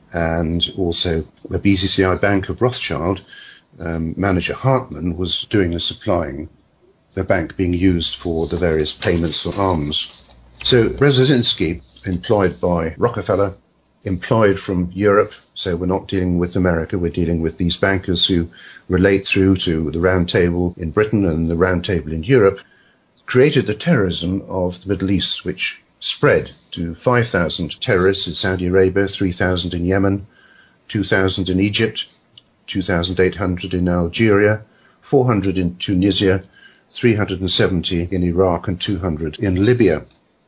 and also the B C C I Bank of Rothschild. Um, manager Hartman was doing the supplying, the bank being used for the various payments for arms. So Brzezinski, employed by Rockefeller, employed from Europe, so we're not dealing with America, we're dealing with these bankers who relate through to the Round Table in Britain and the Round Table in Europe, created the terrorism of the Middle East, which spread to five thousand terrorists in Saudi Arabia, three thousand in Yemen, two thousand in Egypt, two thousand eight hundred in Algeria, four hundred in Tunisia, three hundred seventy in Iraq, and two hundred in Libya.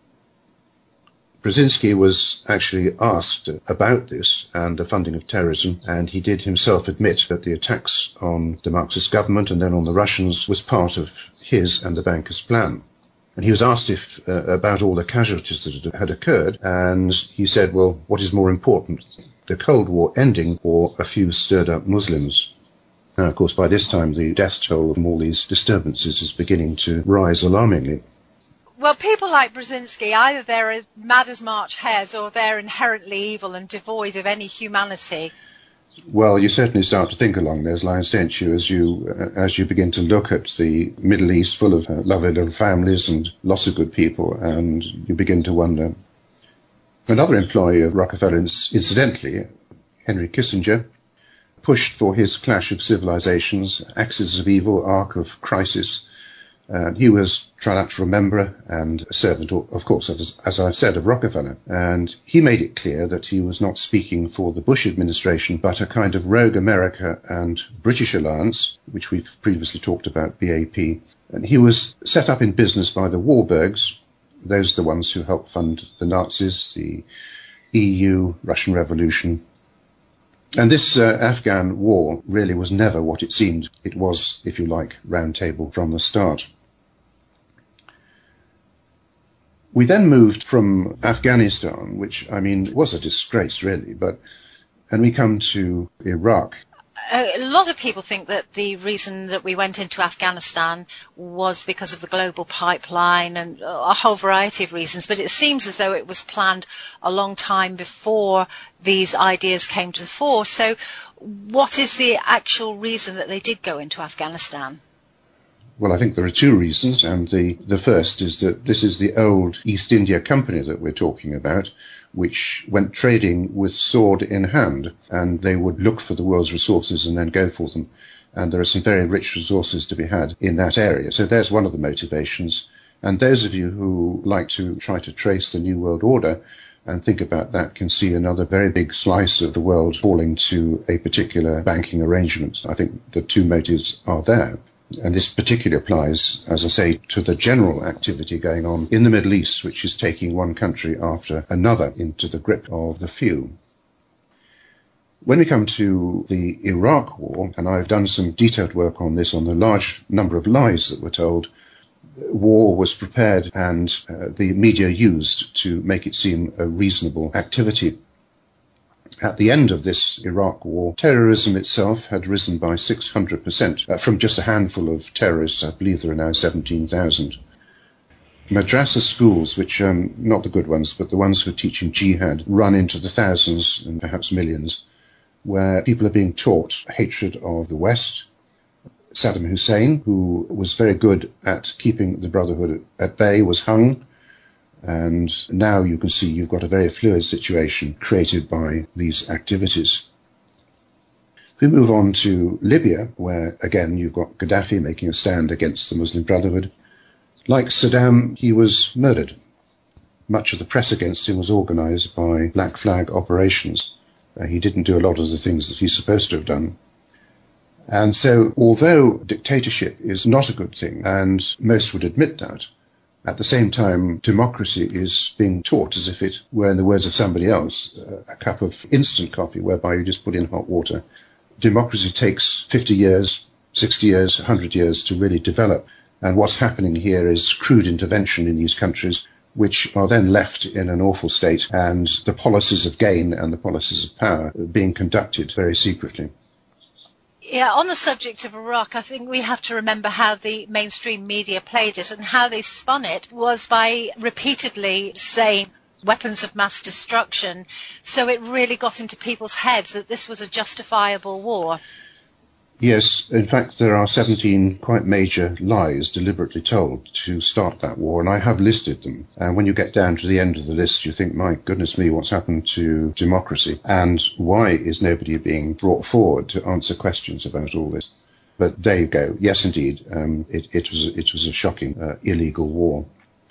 Brzezinski was actually asked about this and the funding of terrorism, and he did himself admit that the attacks on the Marxist government and then on the Russians was part of his and the bankers' plan. And he was asked if uh, about all the casualties that had occurred, and he said, well, what is more important, the Cold War ending or a few stirred-up Muslims? Now, of course, by this time, the death toll from all these disturbances is beginning to rise alarmingly. Well, people like Brzezinski, either they're mad as March hares or they're inherently evil and devoid of any humanity. Well, you certainly start to think along those lines, don't you, as you uh, as you begin to look at the Middle East full of uh, lovely little families and lots of good people, and you begin to wonder. Another employee of Rockefeller, incidentally, Henry Kissinger, pushed for his Clash of Civilizations, Axis of Evil, Arc of Crisis. Uh, he was trilateral member and a servant, of course, as, as I said, of Rockefeller. And he made it clear that he was not speaking for the Bush administration, but a kind of rogue America and British alliance, which we've previously talked about, B A P. And he was set up in business by the Warburgs. Those are the ones who helped fund the Nazis, the E U, Russian Revolution. And this uh, Afghan war really was never what it seemed. It was, if you like, Round Table from the start. We then moved from Afghanistan, which, I mean, was a disgrace, really, but, and we come to Iraq. A lot of people think that the reason that we went into Afghanistan was because of the global pipeline and a whole variety of reasons, but it seems as though it was planned a long time before these ideas came to the fore. So what is the actual reason that they did go into Afghanistan? Well, I think there are two reasons, and the, the first is that this is the old East India Company that we're talking about, which went trading with sword in hand, and they would look for the world's resources and then go for them. And there are some very rich resources to be had in that area. So there's one of the motivations. And those of you who like to try to trace the New World Order and think about that can see another very big slice of the world falling to a particular banking arrangement. I think the two motives are there. And this particularly applies, as I say, to the general activity going on in the Middle East, which is taking one country after another into the grip of the few. When we come to the Iraq War, and I've done some detailed work on this, on the large number of lies that were told, war was prepared and uh, the media used to make it seem a reasonable activity. At the end of this Iraq war, terrorism itself had risen by six hundred percent, uh, from just a handful of terrorists. I believe there are now seventeen thousand. Madrasa schools, which are um, not the good ones, but the ones who are teaching jihad, run into the thousands and perhaps millions, where people are being taught hatred of the West. Saddam Hussein, who was very good at keeping the Brotherhood at bay, was hung. And now you can see you've got a very fluid situation created by these activities. If we move on to Libya, where again you've got Gaddafi making a stand against the Muslim Brotherhood. Like Saddam, he was murdered. Much of the press against him was organized by Black Flag operations. Uh, he didn't do a lot of the things that he's supposed to have done. And so, although dictatorship is not a good thing, and most would admit that, at the same time, democracy is being taught as if it were, in the words of somebody else, a cup of instant coffee whereby you just put in hot water. Democracy takes fifty years, sixty years, one hundred years to really develop. And what's happening here is crude intervention in these countries, which are then left in an awful state, and the policies of gain and the policies of power being conducted very secretly. Yeah, on the subject of Iraq, I think we have to remember how the mainstream media played it, and how they spun it was by repeatedly saying weapons of mass destruction. So it really got into people's heads that this was a justifiable war. Yes, in fact, there are seventeen quite major lies deliberately told to start that war, and I have listed them. And when you get down to the end of the list, you think, my goodness me, what's happened to democracy? And why is nobody being brought forward to answer questions about all this? But there you go. Yes, indeed, um, it, it was it was a shocking, uh, illegal war.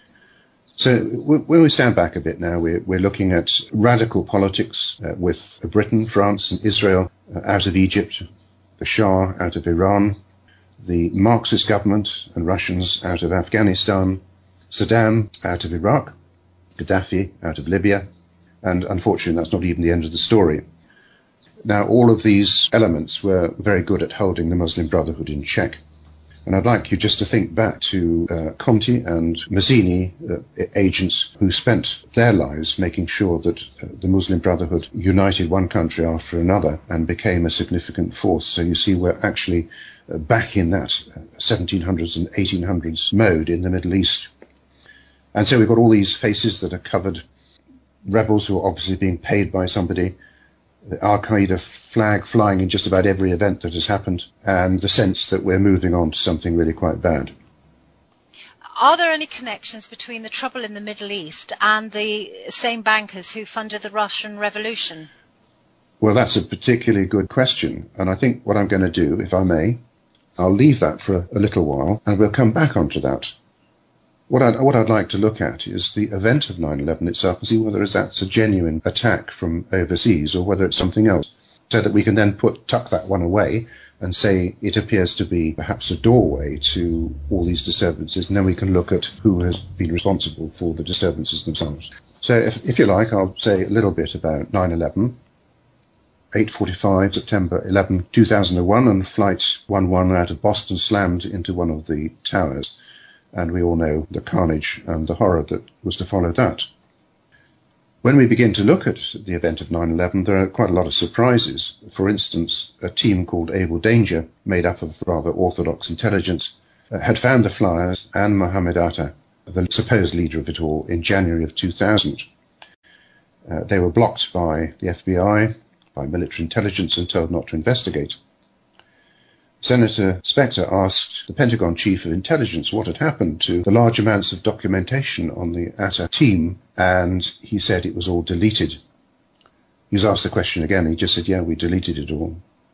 So when we stand back a bit now, we're, we're looking at radical politics uh, with Britain, France, and Israel uh, out of Egypt, the Shah out of Iran, the Marxist government and Russians out of Afghanistan, Saddam out of Iraq, Gaddafi out of Libya, and unfortunately that's not even the end of the story. Now, all of these elements were very good at holding the Muslim Brotherhood in check. And I'd like you just to think back to uh, Conti and Mazzini, uh, agents who spent their lives making sure that uh, the Muslim Brotherhood united one country after another and became a significant force. So you see we're actually uh, back in that uh, seventeen hundreds and eighteen hundreds mode in the Middle East. And so we've got all these faces that are covered, rebels who are obviously being paid by somebody, the Al-Qaeda flag flying in just about every event that has happened, and the sense that we're moving on to something really quite bad. Are there any connections between the trouble in the Middle East and the same bankers who funded the Russian Revolution? Well, that's a particularly good question, and I think what I'm going to do, if I may, I'll leave that for a, a little while, and we'll come back onto that. What I'd, what I'd like to look at is the event of nine eleven itself and see whether that's a genuine attack from overseas or whether it's something else, so that we can then put tuck that one away and say it appears to be perhaps a doorway to all these disturbances, and then we can look at who has been responsible for the disturbances themselves. So if, if you like, I'll say a little bit about nine eleven, eight forty-five, September eleventh, two thousand one, and Flight one one out of Boston slammed into one of the towers. And we all know the carnage and the horror that was to follow that. When we begin to look at the event of nine eleven, there are quite a lot of surprises. For instance, a team called Able Danger, made up of rather orthodox intelligence, uh, had found the flyers and Mohammed Atta, the supposed leader of it all, in January of two thousand. Uh, they were blocked by the F B I, by military intelligence, and told not to investigate. Senator Spector asked the Pentagon Chief of Intelligence what had happened to the large amounts of documentation on the Atta team, and he said it was all deleted. He was asked the question again, he just said, yeah, we deleted it all.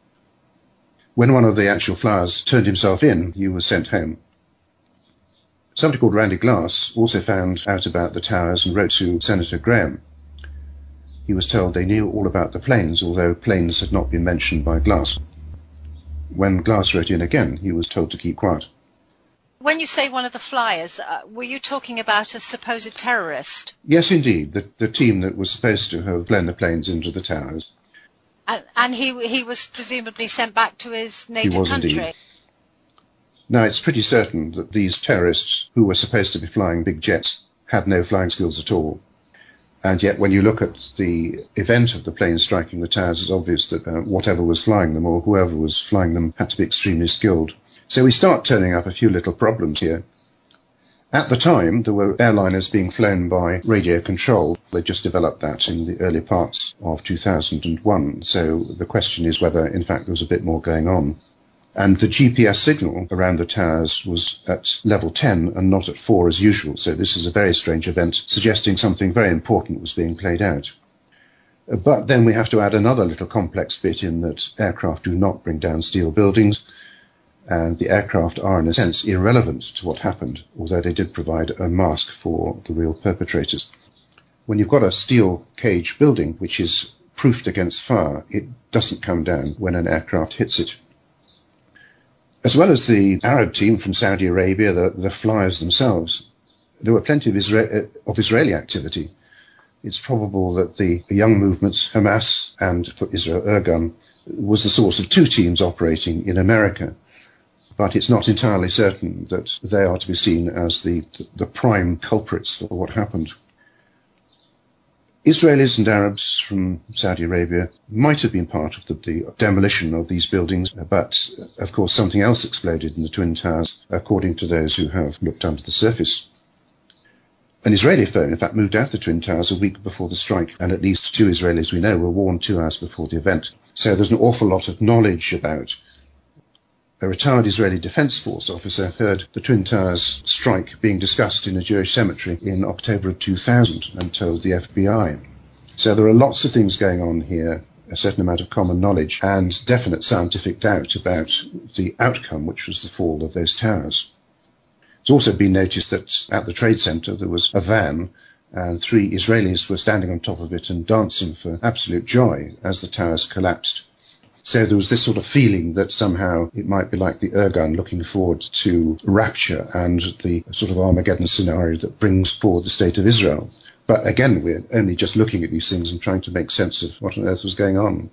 When one of the actual flyers turned himself in, he was sent home. Somebody called Randy Glass also found out about the towers and wrote to Senator Graham. He was told they knew all about the planes, although planes had not been mentioned by Glass. When Glass wrote in again, he was told to keep quiet. When you say one of the flyers, uh, were you talking about a supposed terrorist? Yes, indeed, the, the team that was supposed to have flown the planes into the towers. And, and he he was presumably sent back to his native he was country? Indeed. Now, it's pretty certain that these terrorists, who were supposed to be flying big jets, had no flying skills at all. And yet, when you look at the event of the plane striking the towers, it's obvious that uh, whatever was flying them, or whoever was flying them, had to be extremely skilled. So we start turning up a few little problems here. At the time, there were airliners being flown by radio control. They just developed that in the early parts of two thousand one. So the question is whether, in fact, there was a bit more going on. And the G P S signal around the towers was at level ten and not at four as usual. So this is a very strange event, suggesting something very important was being played out. But then we have to add another little complex bit in that aircraft do not bring down steel buildings, and the aircraft are in a sense irrelevant to what happened, although they did provide a mask for the real perpetrators. When you've got a steel cage building which is proofed against fire, it doesn't come down when an aircraft hits it. As well as the Arab team from Saudi Arabia, the, the flyers themselves, there were plenty of, Isra- of Israeli activity. It's probable that the, the young movements, Hamas and for Israel Irgun, was the source of two teams operating in America. But it's not entirely certain that they are to be seen as the, the prime culprits for what happened. Israelis and Arabs from Saudi Arabia might have been part of the, the demolition of these buildings, but of course something else exploded in the Twin Towers, according to those who have looked under the surface. An Israeli phone, in fact, moved out the Twin Towers a week before the strike, and at least two Israelis we know were warned two hours before the event. So there's an awful lot of knowledge about. A retired Israeli Defense Force officer heard the Twin Towers strike being discussed in a Jewish cemetery in October of two thousand and told the F B I. So there are lots of things going on here, a certain amount of common knowledge and definite scientific doubt about the outcome, which was the fall of those towers. It's also been noticed that at the Trade Center there was a van and three Israelis were standing on top of it and dancing for absolute joy as the towers collapsed. So there was this sort of feeling that somehow it might be like the Irgun looking forward to rapture and the sort of Armageddon scenario that brings forward the state of Israel. But again, we're only just looking at these things and trying to make sense of what on earth was going on.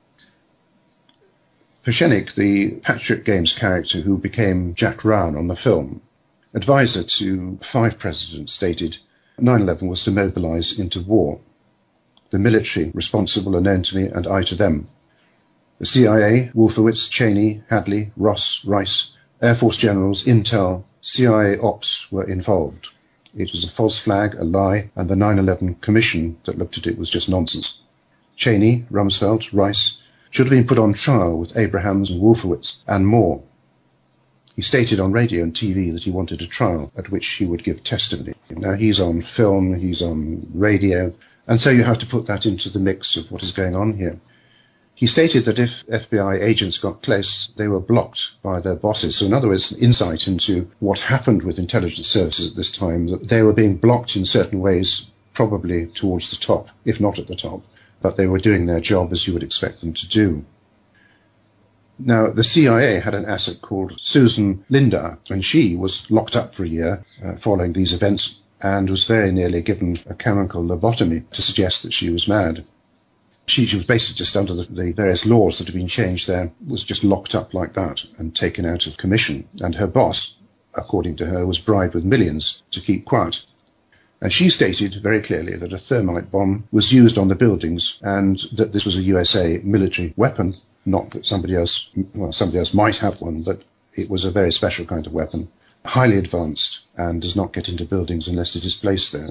Pashenik, the Patriot Games character who became Jack Ryan on the film, advisor to five presidents, stated nine eleven was to mobilize into war. The military responsible are known to me and I to them. The C I A, Wolfowitz, Cheney, Hadley, Ross, Rice, Air Force generals, Intel, C I A ops were involved. It was a false flag, a lie, and the nine eleven commission that looked at it was just nonsense. Cheney, Rumsfeld, Rice should have been put on trial with Abrahams and Wolfowitz and more. He stated on radio and T V that he wanted a trial at which he would give testimony. Now he's on film, he's on radio, and so you have to put that into the mix of what is going on here. He stated that if F B I agents got close, they were blocked by their bosses. So in other words, insight into what happened with intelligence services at this time, that they were being blocked in certain ways, probably towards the top, if not at the top. But they were doing their job as you would expect them to do. Now, the C I A had an asset called Susan Lindau, and she was locked up for a year uh, following these events and was very nearly given a chemical lobotomy to suggest that she was mad. She, she was basically just under the, the various laws that had been changed there, was just locked up like that and taken out of commission. And her boss, according to her, was bribed with millions to keep quiet. And she stated very clearly that a thermite bomb was used on the buildings and that this was a U S A military weapon, not that somebody else, well, somebody else might have one, but it was a very special kind of weapon, highly advanced and does not get into buildings unless it is placed there.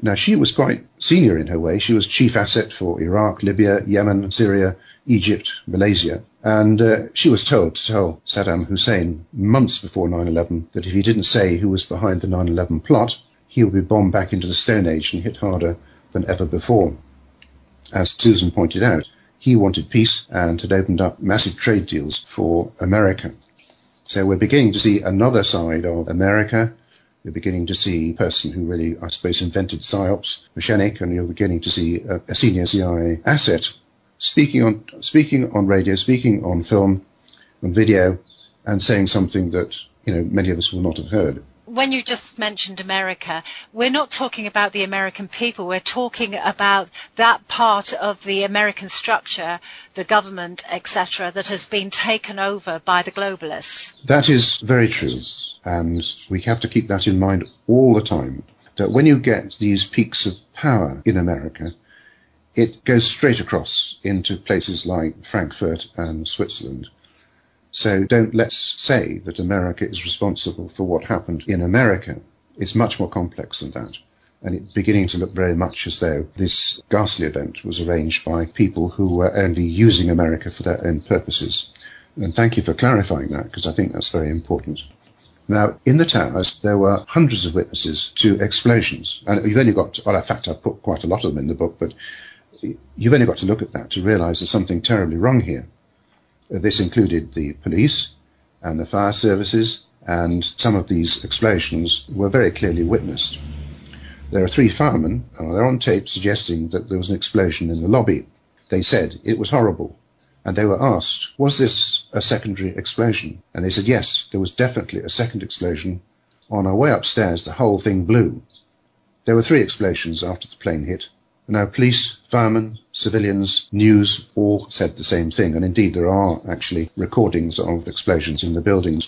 Now, she was quite senior in her way. She was chief asset for Iraq, Libya, Yemen, Syria, Egypt, Malaysia. And uh, she was told to tell Saddam Hussein months before nine eleven that if he didn't say who was behind the nine eleven plot, he would be bombed back into the Stone Age and hit harder than ever before. As Susan pointed out, he wanted peace and had opened up massive trade deals for America. So we're beginning to see another side of America. You're beginning to see a person who really, I suppose, invented PSYOPs, Mashenik, and you're beginning to see a, a senior C I A asset speaking on speaking on radio, speaking on film, on video, and saying something that, you know, many of us will not have heard. When you just mentioned America, we're not talking about the American people. We're talking about that part of the American structure, the government, et cetera, that has been taken over by the globalists. That is very true. And we have to keep that in mind all the time, that when you get these peaks of power in America, it goes straight across into places like Frankfurt and Switzerland. So don't let's say that America is responsible for what happened in America. It's much more complex than that. And it's beginning to look very much as though this ghastly event was arranged by people who were only using America for their own purposes. And thank you for clarifying that, because I think that's very important. Now, in the towers, there were hundreds of witnesses to explosions. And you've only got, well, in fact, I've put quite a lot of them in the book, but you've only got to look at that to realize there's something terribly wrong here. This included the police and the fire services, and some of these explosions were very clearly witnessed. There are three firemen, and they're on tape suggesting that there was an explosion in the lobby. They said it was horrible, and they were asked, was this a secondary explosion? And they said, yes, there was definitely a second explosion. On our way upstairs, the whole thing blew. There were three explosions after the plane hit. Now, police, firemen, civilians, news all said the same thing, and indeed there are actually recordings of explosions in the buildings.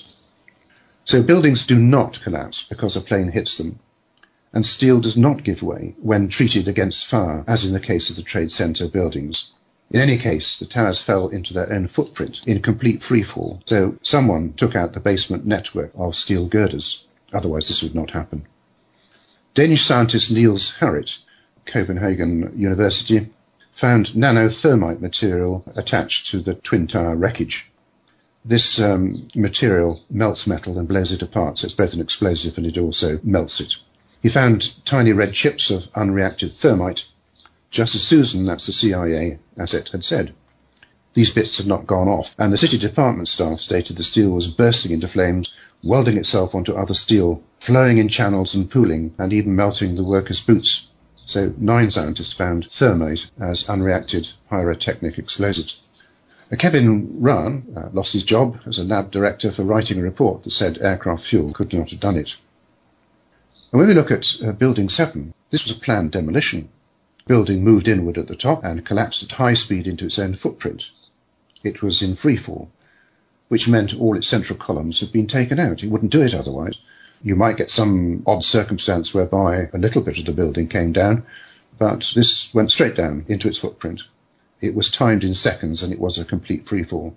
So buildings do not collapse because a plane hits them, and steel does not give way when treated against fire, as in the case of the Trade Center buildings. In any case, the towers fell into their own footprint in complete freefall, so someone took out the basement network of steel girders. Otherwise this would not happen. Danish scientist Niels Harrit, Copenhagen University, found nanothermite material attached to the Twin Tower wreckage. This um, material melts metal and blows it apart, so it's both an explosive and it also melts it. He found tiny red chips of unreacted thermite, just as Susan, that's the C I A asset, had said. These bits had not gone off, and the city department staff stated the steel was bursting into flames, welding itself onto other steel, flowing in channels and pooling, and even melting the workers' boots. So nine scientists found thermite as unreacted pyrotechnic explosives. Uh, Kevin Rahn uh, lost his job as a lab director for writing a report that said aircraft fuel could not have done it. And when we look at uh, Building seven, this was a planned demolition. The building moved inward at the top and collapsed at high speed into its own footprint. It was in freefall, which meant all its central columns had been taken out. It wouldn't do it otherwise. You might get some odd circumstance whereby a little bit of the building came down, but this went straight down into its footprint. It was timed in seconds, and it was a complete freefall.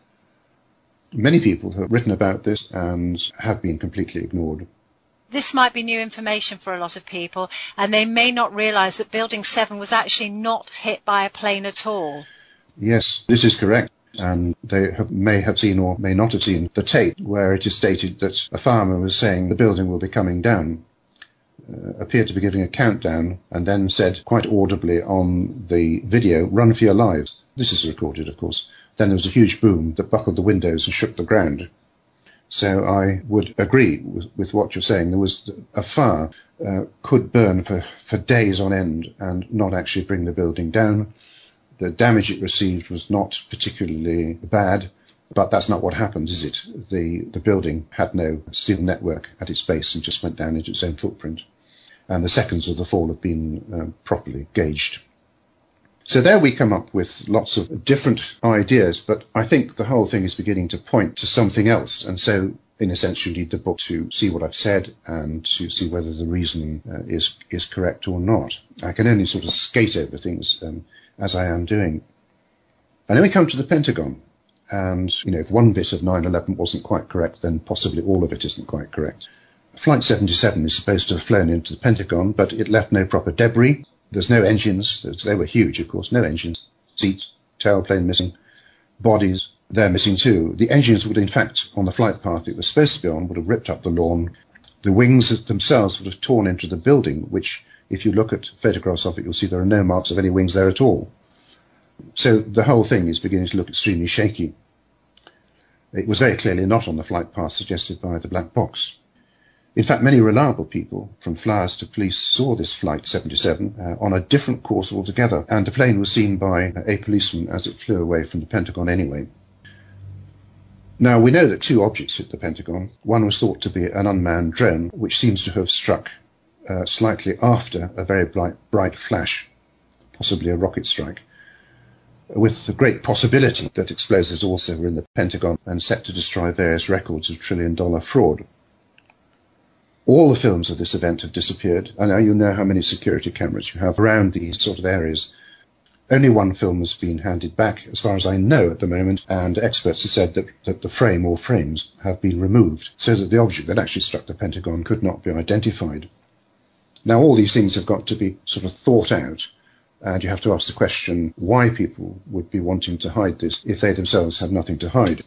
Many people have written about this and have been completely ignored. This might be new information for a lot of people, and they may not realise that Building seven was actually not hit by a plane at all. Yes, this is correct. And they have, may have seen or may not have seen the tape where it is stated that a farmer was saying the building will be coming down, uh, appeared to be giving a countdown, and then said quite audibly on the video, "Run for your lives." This is recorded, of course. Then there was a huge boom that buckled the windows and shook the ground. So I would agree with, with what you're saying. There was a fire uh, could burn for, for days on end and not actually bring the building down. The damage it received was not particularly bad, but that's not what happened, is it? The, the building had no steel network at its base and just went down into its own footprint. And the seconds of the fall have been uh, properly gauged. So there we come up with lots of different ideas, but I think the whole thing is beginning to point to something else. And so, in a sense, you need the book to see what I've said and to see whether the reasoning uh, is, is correct or not. I can only sort of skate over things um, as I am doing. And then we come to the Pentagon. And, you know, if one bit of nine eleven wasn't quite correct, then possibly all of it isn't quite correct. Flight seventy-seven is supposed to have flown into the Pentagon, but it left no proper debris. There's no engines. They were huge, of course, no engines. Seats, tailplane missing, bodies, they're missing too. The engines would, in fact, on the flight path it was supposed to be on, would have ripped up the lawn. The wings themselves would have torn into the building, which, if you look at photographs of it, you'll see there are no marks of any wings there at all. So the whole thing is beginning to look extremely shaky. It was very clearly not on the flight path suggested by the black box. In fact, many reliable people, from Flowers to police, saw this Flight seventy-seven uh, on a different course altogether, and the plane was seen by a policeman as it flew away from the Pentagon anyway. Now, we know that two objects hit the Pentagon. One was thought to be an unmanned drone, which seems to have struck uh, slightly after a very bright, bright flash, possibly a rocket strike, with the great possibility that explosives also were in the Pentagon and set to destroy various records of trillion-dollar fraud. All the films of this event have disappeared, and now you know how many security cameras you have around these sort of areas. Only one film has been handed back, as far as I know at the moment, and experts have said that, that the frame or frames have been removed, so that the object that actually struck the Pentagon could not be identified. Now, all these things have got to be sort of thought out, and you have to ask the question why people would be wanting to hide this if they themselves have nothing to hide.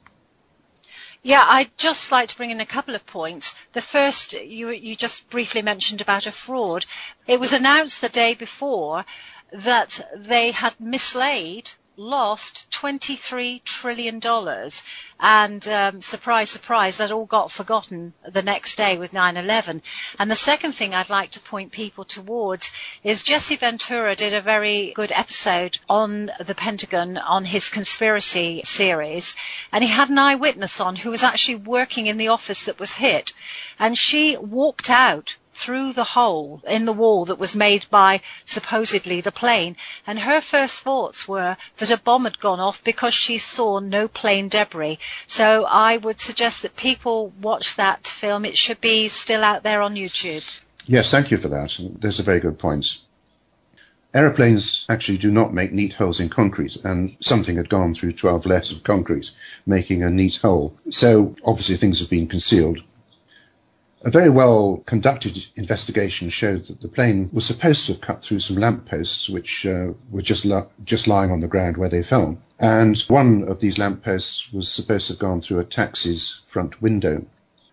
Yeah, I'd just like to bring in a couple of points. The first, you, you just briefly mentioned about a fraud. It was announced the day before that they had mislaid, lost twenty-three trillion dollars. And um, surprise, surprise, that all got forgotten the next day with nine eleven. And the second thing I'd like to point people towards is Jesse Ventura did a very good episode on the Pentagon on his conspiracy series. And he had an eyewitness on who was actually working in the office that was hit. And she walked out through the hole in the wall that was made by supposedly the plane, and her first thoughts were that a bomb had gone off because she saw no plane debris. So I would suggest that people watch that film. It should be still out there on YouTube. Yes, thank you for that. Those are very good points. Aeroplanes actually do not make neat holes in concrete, and something had gone through twelve layers of concrete, making a neat hole. So obviously things have been concealed. A very well-conducted investigation showed that the plane was supposed to have cut through some lampposts which uh, were just, li- just lying on the ground where they fell. And one of these lampposts was supposed to have gone through a taxi's front window.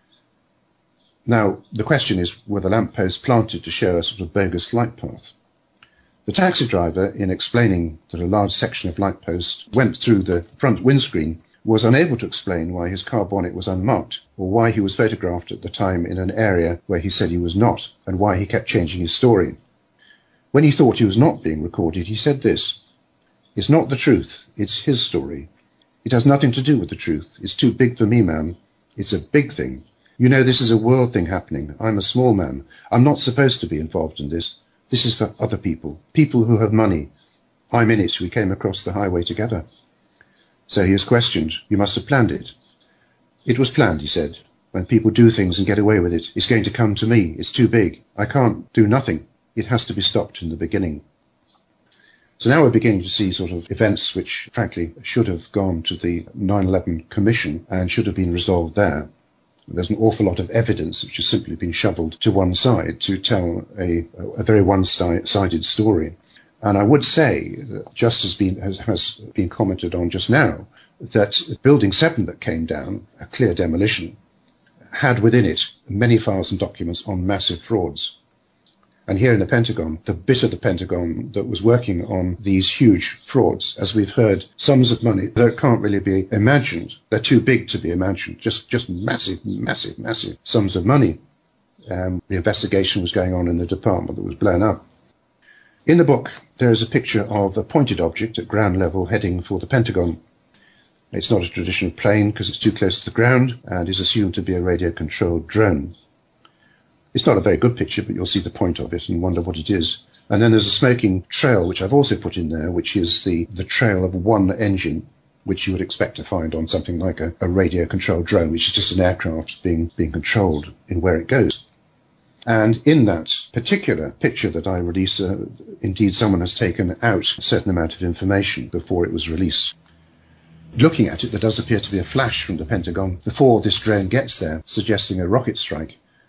Now, the question is, were the lampposts planted to show a sort of bogus flight path? The taxi driver, in explaining that a large section of light post went through the front windscreen, was unable to explain why his car bonnet was unmarked, or why he was photographed at the time in an area where he said he was not, and why he kept changing his story. When he thought he was not being recorded, he said this: "It's not the truth, it's his story. It has nothing to do with the truth. It's too big for me, man. It's a big thing. You know, this is a world thing happening. I'm a small man. I'm not supposed to be involved in this. This is for other people, people who have money. I'm in it. We came across the highway together." So he is questioned. "You must have planned it." "It was planned," he said. "When people do things and get away with it, it's going to come to me. It's too big. I can't do nothing. It has to be stopped in the beginning." So now we're beginning to see sort of events which, frankly, should have gone to the nine eleven Commission and should have been resolved there. There's an awful lot of evidence which has simply been shoveled to one side to tell a, a very one-sided story. And I would say, that just as been, has, has been commented on just now, that Building seven that came down, a clear demolition, had within it many files and documents on massive frauds. And here in the Pentagon, the bit of the Pentagon that was working on these huge frauds, as we've heard, sums of money that can't really be imagined. They're too big to be imagined. Just, just massive, massive, massive sums of money. Um, the investigation was going on in the department that was blown up. In the book, there is a picture of a pointed object at ground level heading for the Pentagon. It's not a traditional plane because it's too close to the ground and is assumed to be a radio-controlled drone. It's not a very good picture, but you'll see the point of it and wonder what it is. And then there's a smoking trail, which I've also put in there, which is the, the trail of one engine, which you would expect to find on something like a, a radio-controlled drone, which is just an aircraft being, being controlled in where it goes. And in that particular picture that I release, uh, indeed someone has taken out a certain amount of information before it was released. Looking at it, there does appear to be a flash from the Pentagon before this drone gets there, suggesting a rocket strike.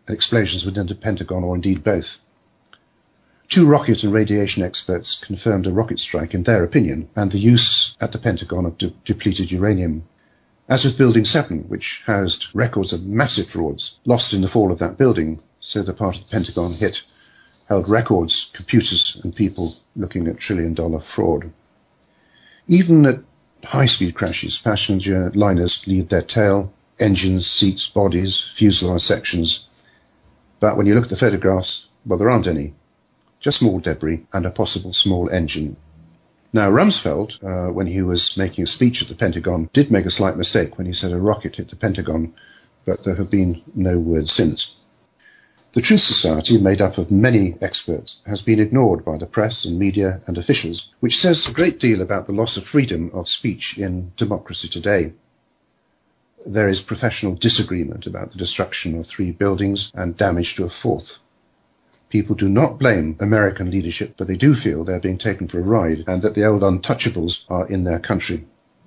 explosions within the Pentagon, or indeed both. Two rocket and radiation experts confirmed a rocket strike in their opinion, and the use at the Pentagon of de- depleted uranium. As with Building seven, which housed records of massive frauds lost in the fall of that building, so the part of the Pentagon hit held records, computers and people looking at trillion-dollar fraud. Even at high-speed crashes, passenger liners leave their tail, engines, seats, bodies, fuselage sections. But when you look at the photographs, well, there aren't any. Just small debris and a possible small engine. Now, Rumsfeld, uh, when he was making a speech at the Pentagon, did make a slight mistake when he said a rocket hit the Pentagon, but there have been no words since. The Truth Society, made up of many experts, has been ignored by the press and media and officials, which says a great deal about the loss of freedom of speech in democracy today. There is professional disagreement about the destruction of three buildings and damage to a fourth. People do not blame American leadership, but they do feel they're being taken for a ride and that the old untouchables are in their country.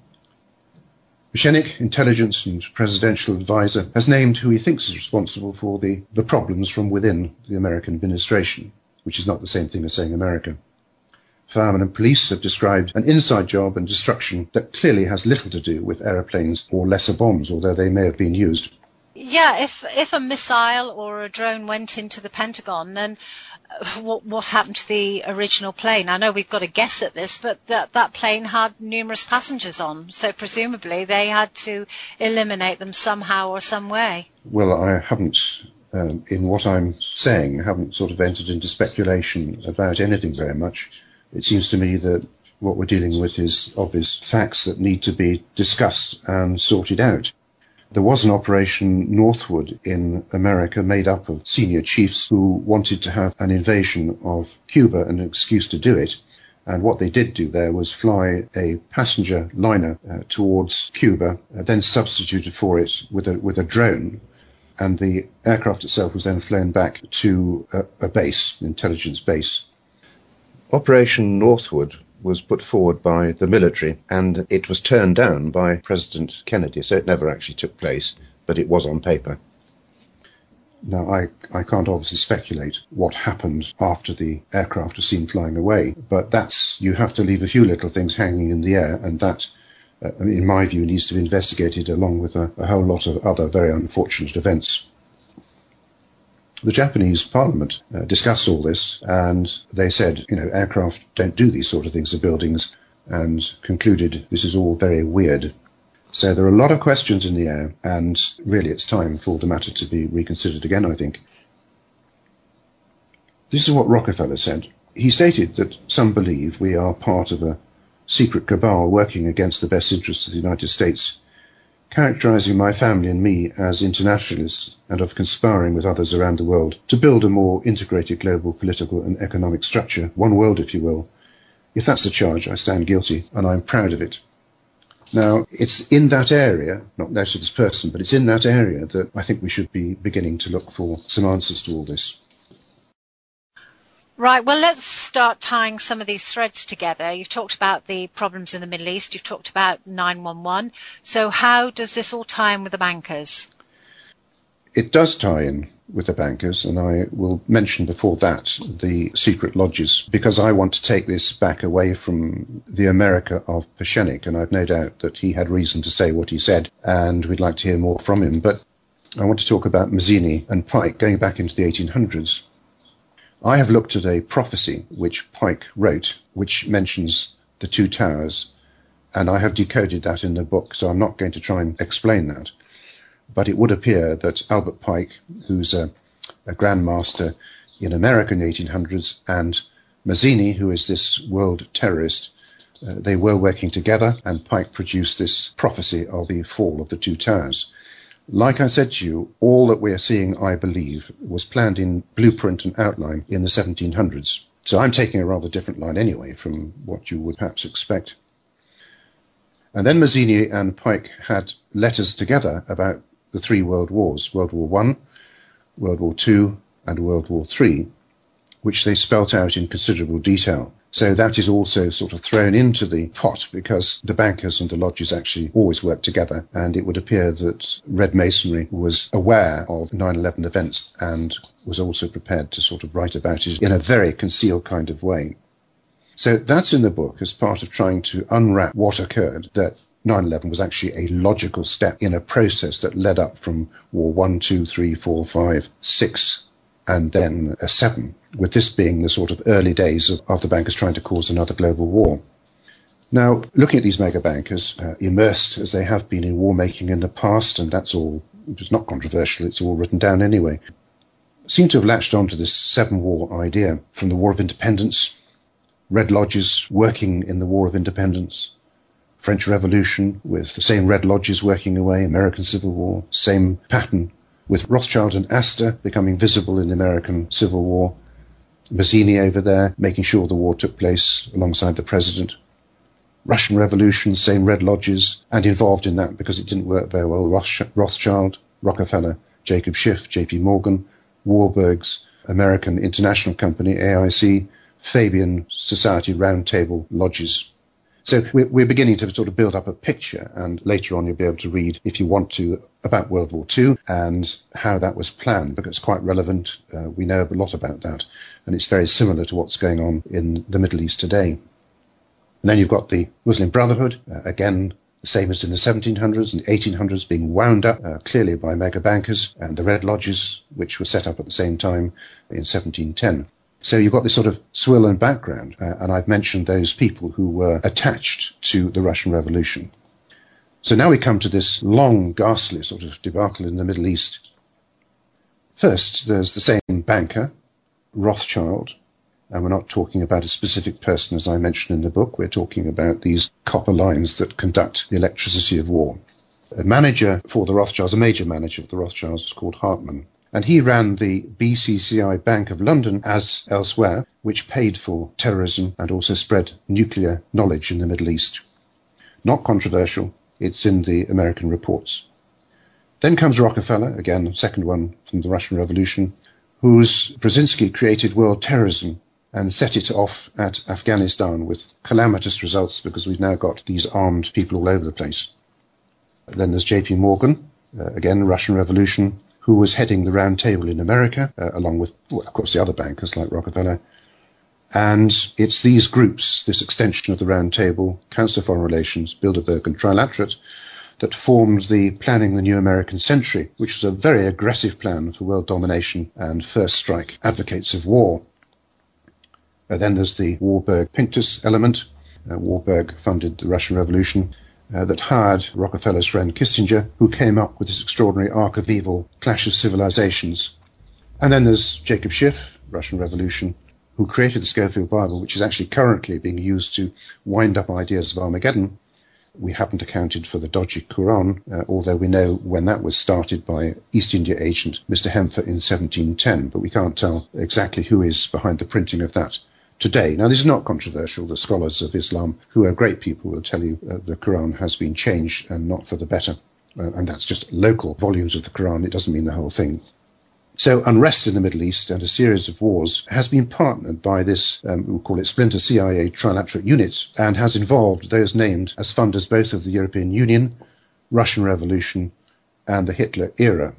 Peschenik, intelligence and presidential advisor, has named who he thinks is responsible for the, the problems from within the American administration, which is not the same thing as saying America. Firemen and police have described an inside job and destruction that clearly has little to do with aeroplanes or lesser bombs, although they may have been used. Yeah, if if a missile or a drone went into the Pentagon, then what, what happened to the original plane? I know we've got to guess at this, but that, that plane had numerous passengers on, so presumably they had to eliminate them somehow or some way. Well, I haven't, um, in what I'm saying, haven't sort of entered into speculation about anything very much. It seems to me that what we're dealing with is obvious facts that need to be discussed and sorted out. There was an Operation Northwood in America made up of senior chiefs who wanted to have an invasion of Cuba and an excuse to do it. And what they did do there was fly a passenger liner uh, towards Cuba, uh, then substituted for it with a, with a drone. And the aircraft itself was then flown back to a, a base, an intelligence base. Operation Northwood was put forward by the military, and it was turned down by President Kennedy, so it never actually took place, but it was on paper. Now, I, I can't obviously speculate what happened after the aircraft was seen flying away, but that's, you have to leave a few little things hanging in the air, and that, uh, in my view, needs to be investigated along with a, a whole lot of other very unfortunate events. The Japanese Parliament uh, discussed all this, and they said, you know, aircraft don't do these sort of things to buildings, and concluded this is all very weird. So there are a lot of questions in the air, and really it's time for the matter to be reconsidered again, I think. This is what Rockefeller said. He stated that some believe we are part of a secret cabal working against the best interests of the United States, characterizing my family and me as internationalists and of conspiring with others around the world to build a more integrated global political and economic structure, one world, if you will. If that's the charge, I stand guilty, and I'm proud of it. Now, it's in that area, not necessarily this person, but it's in that area that I think we should be beginning to look for some answers to all this. Right, well, let's start tying some of these threads together. You've talked about the problems in the Middle East. You've talked about nine one one. So how does this all tie in with the bankers? It does tie in with the bankers, and I will mention before that the secret lodges, because I want to take this back away from the America of Peschenik, and I've no doubt that he had reason to say what he said, and we'd like to hear more from him. But I want to talk about Mazzini and Pike going back into the eighteen hundreds. I have looked at a prophecy which Pike wrote, which mentions the two towers, and I have decoded that in the book, so I'm not going to try and explain that. But it would appear that Albert Pike, who's a, a grandmaster in America in the eighteen hundreds, and Mazzini, who is this world terrorist, uh, they were working together, and Pike produced this prophecy of the fall of the two towers. Like I said to you, all that we're seeing, I believe, was planned in blueprint and outline in the seventeen hundreds. So I'm taking a rather different line anyway from what you would perhaps expect. And then Mazzini and Pike had letters together about the three world wars, World War One, World War Two, and World War Three, which they spelt out in considerable detail. So that is also sort of thrown into the pot because the bankers and the lodges actually always work together, and it would appear that Red Masonry was aware of nine eleven events and was also prepared to sort of write about it in a very concealed kind of way. So that's in the book as part of trying to unwrap what occurred, that nine eleven was actually a logical step in a process that led up from War one, two, three, four, five, six, and then a seven, with this being the sort of early days of, of the bankers trying to cause another global war. Now, looking at these mega bankers, uh, immersed as they have been in war making in the past, and that's all, it's not controversial, it's all written down anyway, seem to have latched onto this seven war idea from the War of Independence, Red Lodges working in the War of Independence, French Revolution with the same Red Lodges working away, American Civil War, same pattern, with Rothschild and Astor becoming visible in the American Civil War, Mazzini over there making sure the war took place alongside the president, Russian Revolution, same Red Lodges, and involved in that because it didn't work very well, Rothschild, Rockefeller, Jacob Schiff, J P Morgan, Warburg's American International Company, A I C, Fabian Society Round Table Lodges. So we're, we're beginning to sort of build up a picture, and later on you'll be able to read, if you want to, about World War Two and how that was planned, because it's quite relevant. Uh, we know a lot about that, and it's very similar to what's going on in the Middle East today. And then you've got the Muslim Brotherhood, uh, again, the same as in the seventeen hundreds and eighteen hundreds, being wound up uh, clearly by mega bankers, and the Red Lodges, which were set up at the same time in seventeen ten. So you've got this sort of swirl and background, uh, and I've mentioned those people who were attached to the Russian Revolution. So now we come to this long, ghastly sort of debacle in the Middle East. First, there's the same banker, Rothschild, and we're not talking about a specific person as I mentioned in the book, we're talking about these copper lines that conduct the electricity of war. A manager for the Rothschilds, a major manager of the Rothschilds, was called Hartmann. And he ran the B C C I Bank of London, as elsewhere, which paid for terrorism and also spread nuclear knowledge in the Middle East. Not controversial, it's in the American reports. Then comes Rockefeller, again, second one from the Russian Revolution, whose Brzezinski created world terrorism and set it off at Afghanistan with calamitous results because we've now got these armed people all over the place. Then there's J P Morgan, uh, again, Russian Revolution, who was heading the Round Table in America, uh, along with, well, of course, the other bankers like Rockefeller. And it's these groups, this extension of the Round Table, Council of Foreign Relations, Bilderberg and Trilaterate, that formed the Planning the New American Century, which was a very aggressive plan for world domination and first strike advocates of war. Uh, then there's the Warburg-Pincus element. Uh, Warburg funded the Russian Revolution. Uh, that hired Rockefeller's friend Kissinger, who came up with this extraordinary arc of evil, clash of civilizations. And then there's Jacob Schiff, Russian Revolution, who created the Schofield Bible, which is actually currently being used to wind up ideas of Armageddon. We haven't accounted for the dodgy Quran, uh, although we know when that was started by East India agent Mister Hempher in seventeen ten, but we can't tell exactly who is behind the printing of that today. Now, this is not controversial. The scholars of Islam, who are great people, will tell you uh, the Quran has been changed and not for the better. Uh, and that's just local volumes of the Quran. It doesn't mean the whole thing. So unrest in the Middle East and a series of wars has been partnered by this, um, we'll call it splinter C I A trilaterate units, and has involved those named as funders both of the European Union, Russian Revolution, and the Hitler era.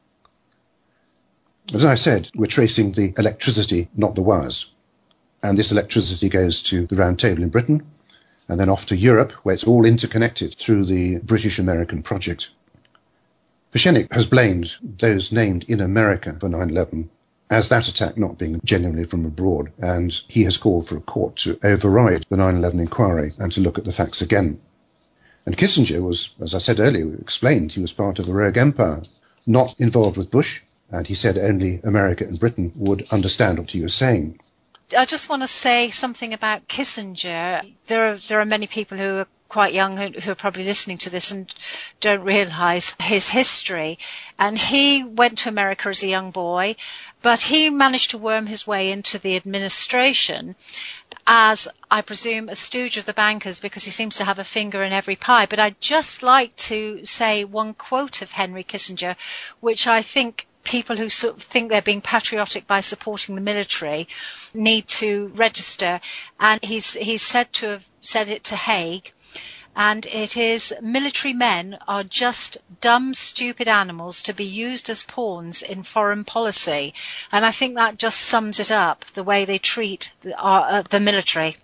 As I said, we're tracing the electricity, not the wires. And this electricity goes to the Round Table in Britain, and then off to Europe, where it's all interconnected through the British-American project. Pashenik has blamed those named in America for nine eleven as that attack not being genuinely from abroad, and he has called for a court to override the nine eleven inquiry and to look at the facts again. And Kissinger was, as I said earlier, explained he was part of a rogue empire, not involved with Bush, and he said only America and Britain would understand what he was saying. I just want to say something about Kissinger. There are there are many people who are quite young who, who are probably listening to this and don't realise his history. And he went to America as a young boy, but he managed to worm his way into the administration as, I presume, a stooge of the bankers, because he seems to have a finger in every pie. But I'd just like to say one quote of Henry Kissinger, which I think people who sort of think they're being patriotic by supporting the military need to register. And he's he's said to have said it to Haig. And it is, military men are just dumb, stupid animals to be used as pawns in foreign policy. And I think that just sums it up, the way they treat the, uh, the military.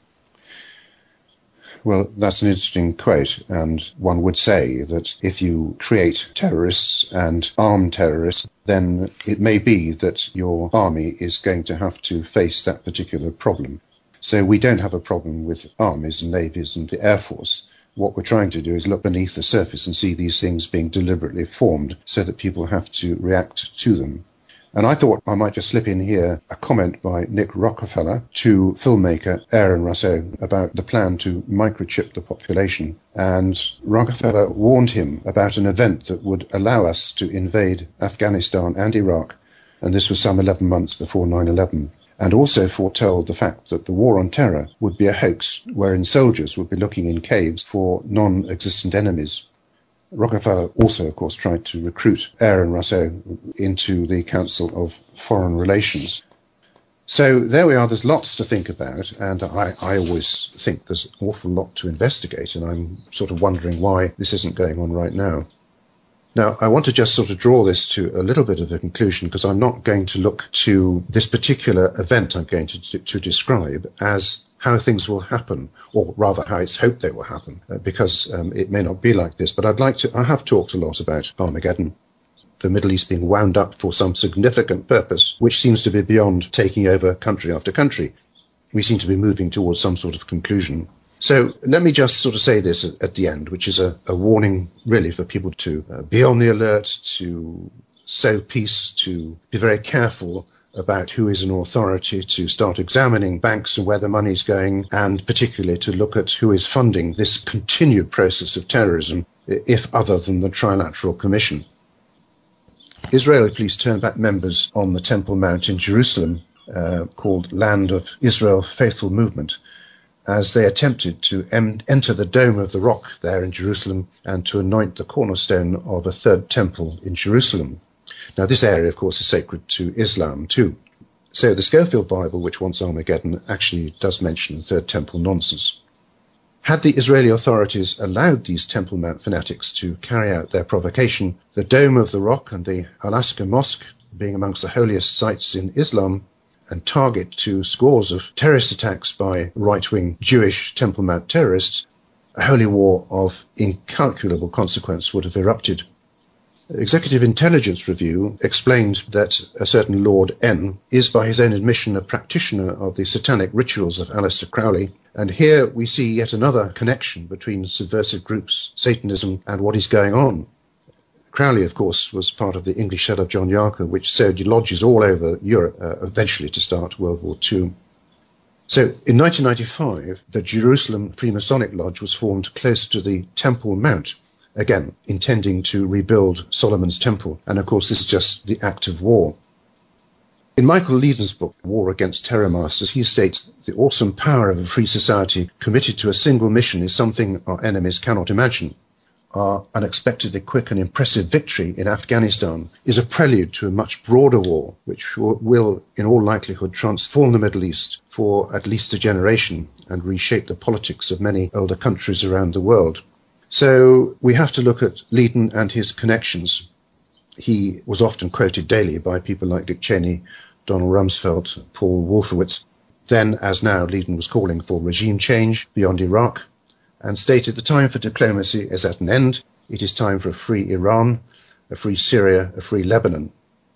Well, that's an interesting quote, and one would say that if you create terrorists and arm terrorists, then it may be that your army is going to have to face that particular problem. So we don't have a problem with armies and navies and the Air Force. What we're trying to do is look beneath the surface and see these things being deliberately formed so that people have to react to them. And I thought I might just slip in here a comment by Nick Rockefeller to filmmaker Aaron Russo about the plan to microchip the population. And Rockefeller warned him about an event that would allow us to invade Afghanistan and Iraq, and this was some eleven months before nine eleven. And also foretold the fact that the war on terror would be a hoax, wherein soldiers would be looking in caves for non-existent enemies. Rockefeller also, of course, tried to recruit Aaron Russo into the Council of Foreign Relations. So there we are. There's lots to think about, and I, I always think there's an awful lot to investigate, and I'm sort of wondering why this isn't going on right now. Now, I want to just sort of draw this to a little bit of a conclusion, because I'm not going to look to this particular event I'm going to, to describe as how things will happen, or rather how it's hoped they will happen, uh, because um, it may not be like this. But I'd like to, I have talked a lot about Armageddon, the Middle East being wound up for some significant purpose, which seems to be beyond taking over country after country. We seem to be moving towards some sort of conclusion. So let me just sort of say this at, at the end, which is a, a warning really for people to uh, be on the alert, to sow peace, to be very careful about who is an authority, to start examining banks and where the money's going, and particularly to look at who is funding this continued process of terrorism, if other than the Trilateral Commission. Israeli police turned back members on the Temple Mount in Jerusalem, uh, called Land of Israel Faithful Movement, as they attempted to em- enter the Dome of the Rock there in Jerusalem and to anoint the cornerstone of a third temple in Jerusalem. Now, this area, of course, is sacred to Islam, too. So the Schofield Bible, which wants Armageddon, actually does mention the third temple nonsense. Had the Israeli authorities allowed these Temple Mount fanatics to carry out their provocation, the Dome of the Rock and the Al-Aqsa Mosque, being amongst the holiest sites in Islam, and target to scores of terrorist attacks by right-wing Jewish Temple Mount terrorists, a holy war of incalculable consequence would have erupted. Executive Intelligence Review explained that a certain Lord N is, by his own admission, a practitioner of the satanic rituals of Aleister Crowley, and here we see yet another connection between subversive groups, Satanism, and what is going on. Crowley, of course, was part of the English set of John Yarker, which sowed lodges all over Europe, uh, eventually to start World War Two. So in nineteen ninety-five, the Jerusalem Freemasonic Lodge was formed close to the Temple Mount, again, intending to rebuild Solomon's Temple. And of course, this is just the act of war. In Michael Leedon's book, War Against Terror Masters, he states, the awesome power of a free society committed to a single mission is something our enemies cannot imagine. Our unexpectedly quick and impressive victory in Afghanistan is a prelude to a much broader war, which will, in all likelihood, transform the Middle East for at least a generation and reshape the politics of many older countries around the world. So we have to look at Leedon and his connections. He was often quoted daily by people like Dick Cheney, Donald Rumsfeld, Paul Wolfowitz. Then, as now, Leedon was calling for regime change beyond Iraq, and stated the time for diplomacy is at an end. It is time for a free Iran, a free Syria, a free Lebanon.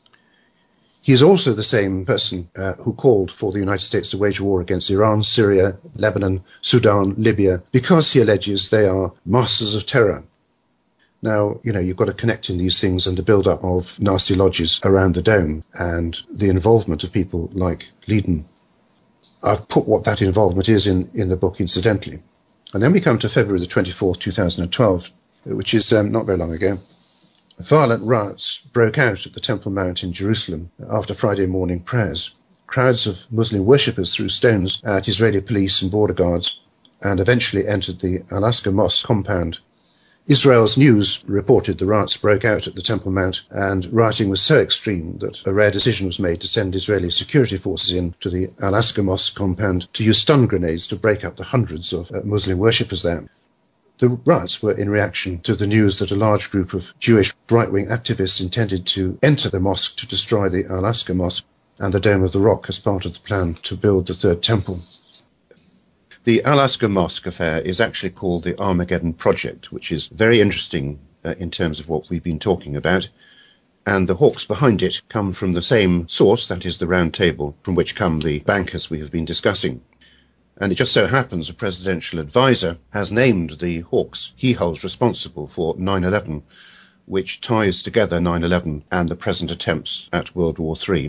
He is also the same person uh, who called for the United States to wage war against Iran, Syria, Lebanon, Sudan, Libya, because he alleges they are masters of terror. Now, you know, you've got to connect in these things and the build-up of nasty lodges around the dome and the involvement of people like Leedon. I've put what that involvement is in, in the book, incidentally. And then we come to February the twenty-fourth, two thousand twelve, which is um, not very long ago. Violent riots broke out at the Temple Mount in Jerusalem after Friday morning prayers. Crowds of Muslim worshippers threw stones at Israeli police and border guards and eventually entered the Al-Aqsa Mosque compound. Israel's news reported the riots broke out at the Temple Mount, and rioting was so extreme that a rare decision was made to send Israeli security forces in to the Al-Aqsa Mosque compound to use stun grenades to break up the hundreds of uh, Muslim worshippers there. The riots were in reaction to the news that a large group of Jewish right-wing activists intended to enter the mosque to destroy the Al-Aqsa Mosque and the Dome of the Rock as part of the plan to build the third temple. The Al-Aqsa Mosque affair is actually called the Armageddon Project, which is very interesting uh, in terms of what we've been talking about. And the hawks behind it come from the same source, that is the Round Table, from which come the bankers we have been discussing. And it just so happens a presidential advisor has named the hawks he holds responsible for nine eleven, which ties together nine eleven and the present attempts at World War Three.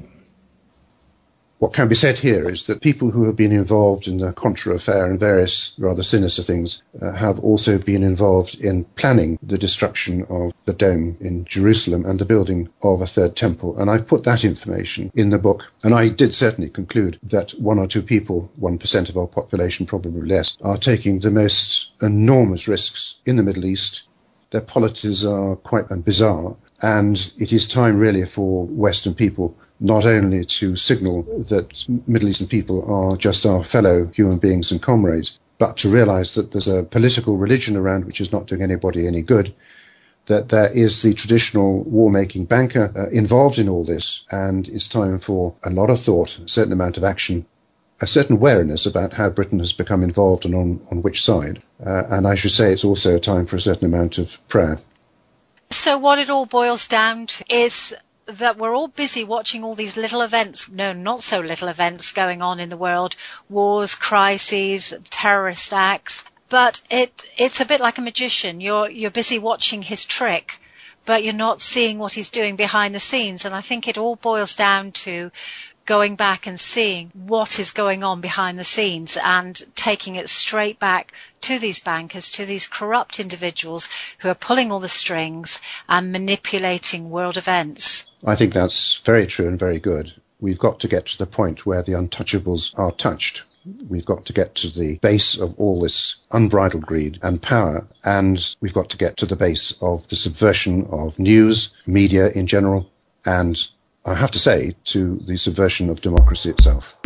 What can be said here is that people who have been involved in the Contra affair and various rather sinister things uh, have also been involved in planning the destruction of the dome in Jerusalem and the building of a third temple. And I put that information in the book. And I did certainly conclude that one or two people, one percent of our population, probably less, are taking the most enormous risks in the Middle East. Their policies are quite bizarre. And it is time really for Western people not only to signal that Middle Eastern people are just our fellow human beings and comrades, but to realize that there's a political religion around which is not doing anybody any good, that there is the traditional war-making banker uh, involved in all this, and it's time for a lot of thought, a certain amount of action, a certain wariness about how Britain has become involved and on, on which side. Uh, and I should say it's also a time for a certain amount of prayer. So what it all boils down to is that we're all busy watching all these little events, no, not so little events going on in the world, wars, crises, terrorist acts. But it it's a bit like a magician. You're you're busy watching his trick, but you're not seeing what he's doing behind the scenes. And I think it all boils down to going back and seeing what is going on behind the scenes and taking it straight back to these bankers, to these corrupt individuals who are pulling all the strings and manipulating world events. I think that's very true and very good. We've got to get to the point where the untouchables are touched. We've got to get to the base of all this unbridled greed and power, and we've got to get to the base of the subversion of news, media in general, and I have to say, to the subversion of democracy itself.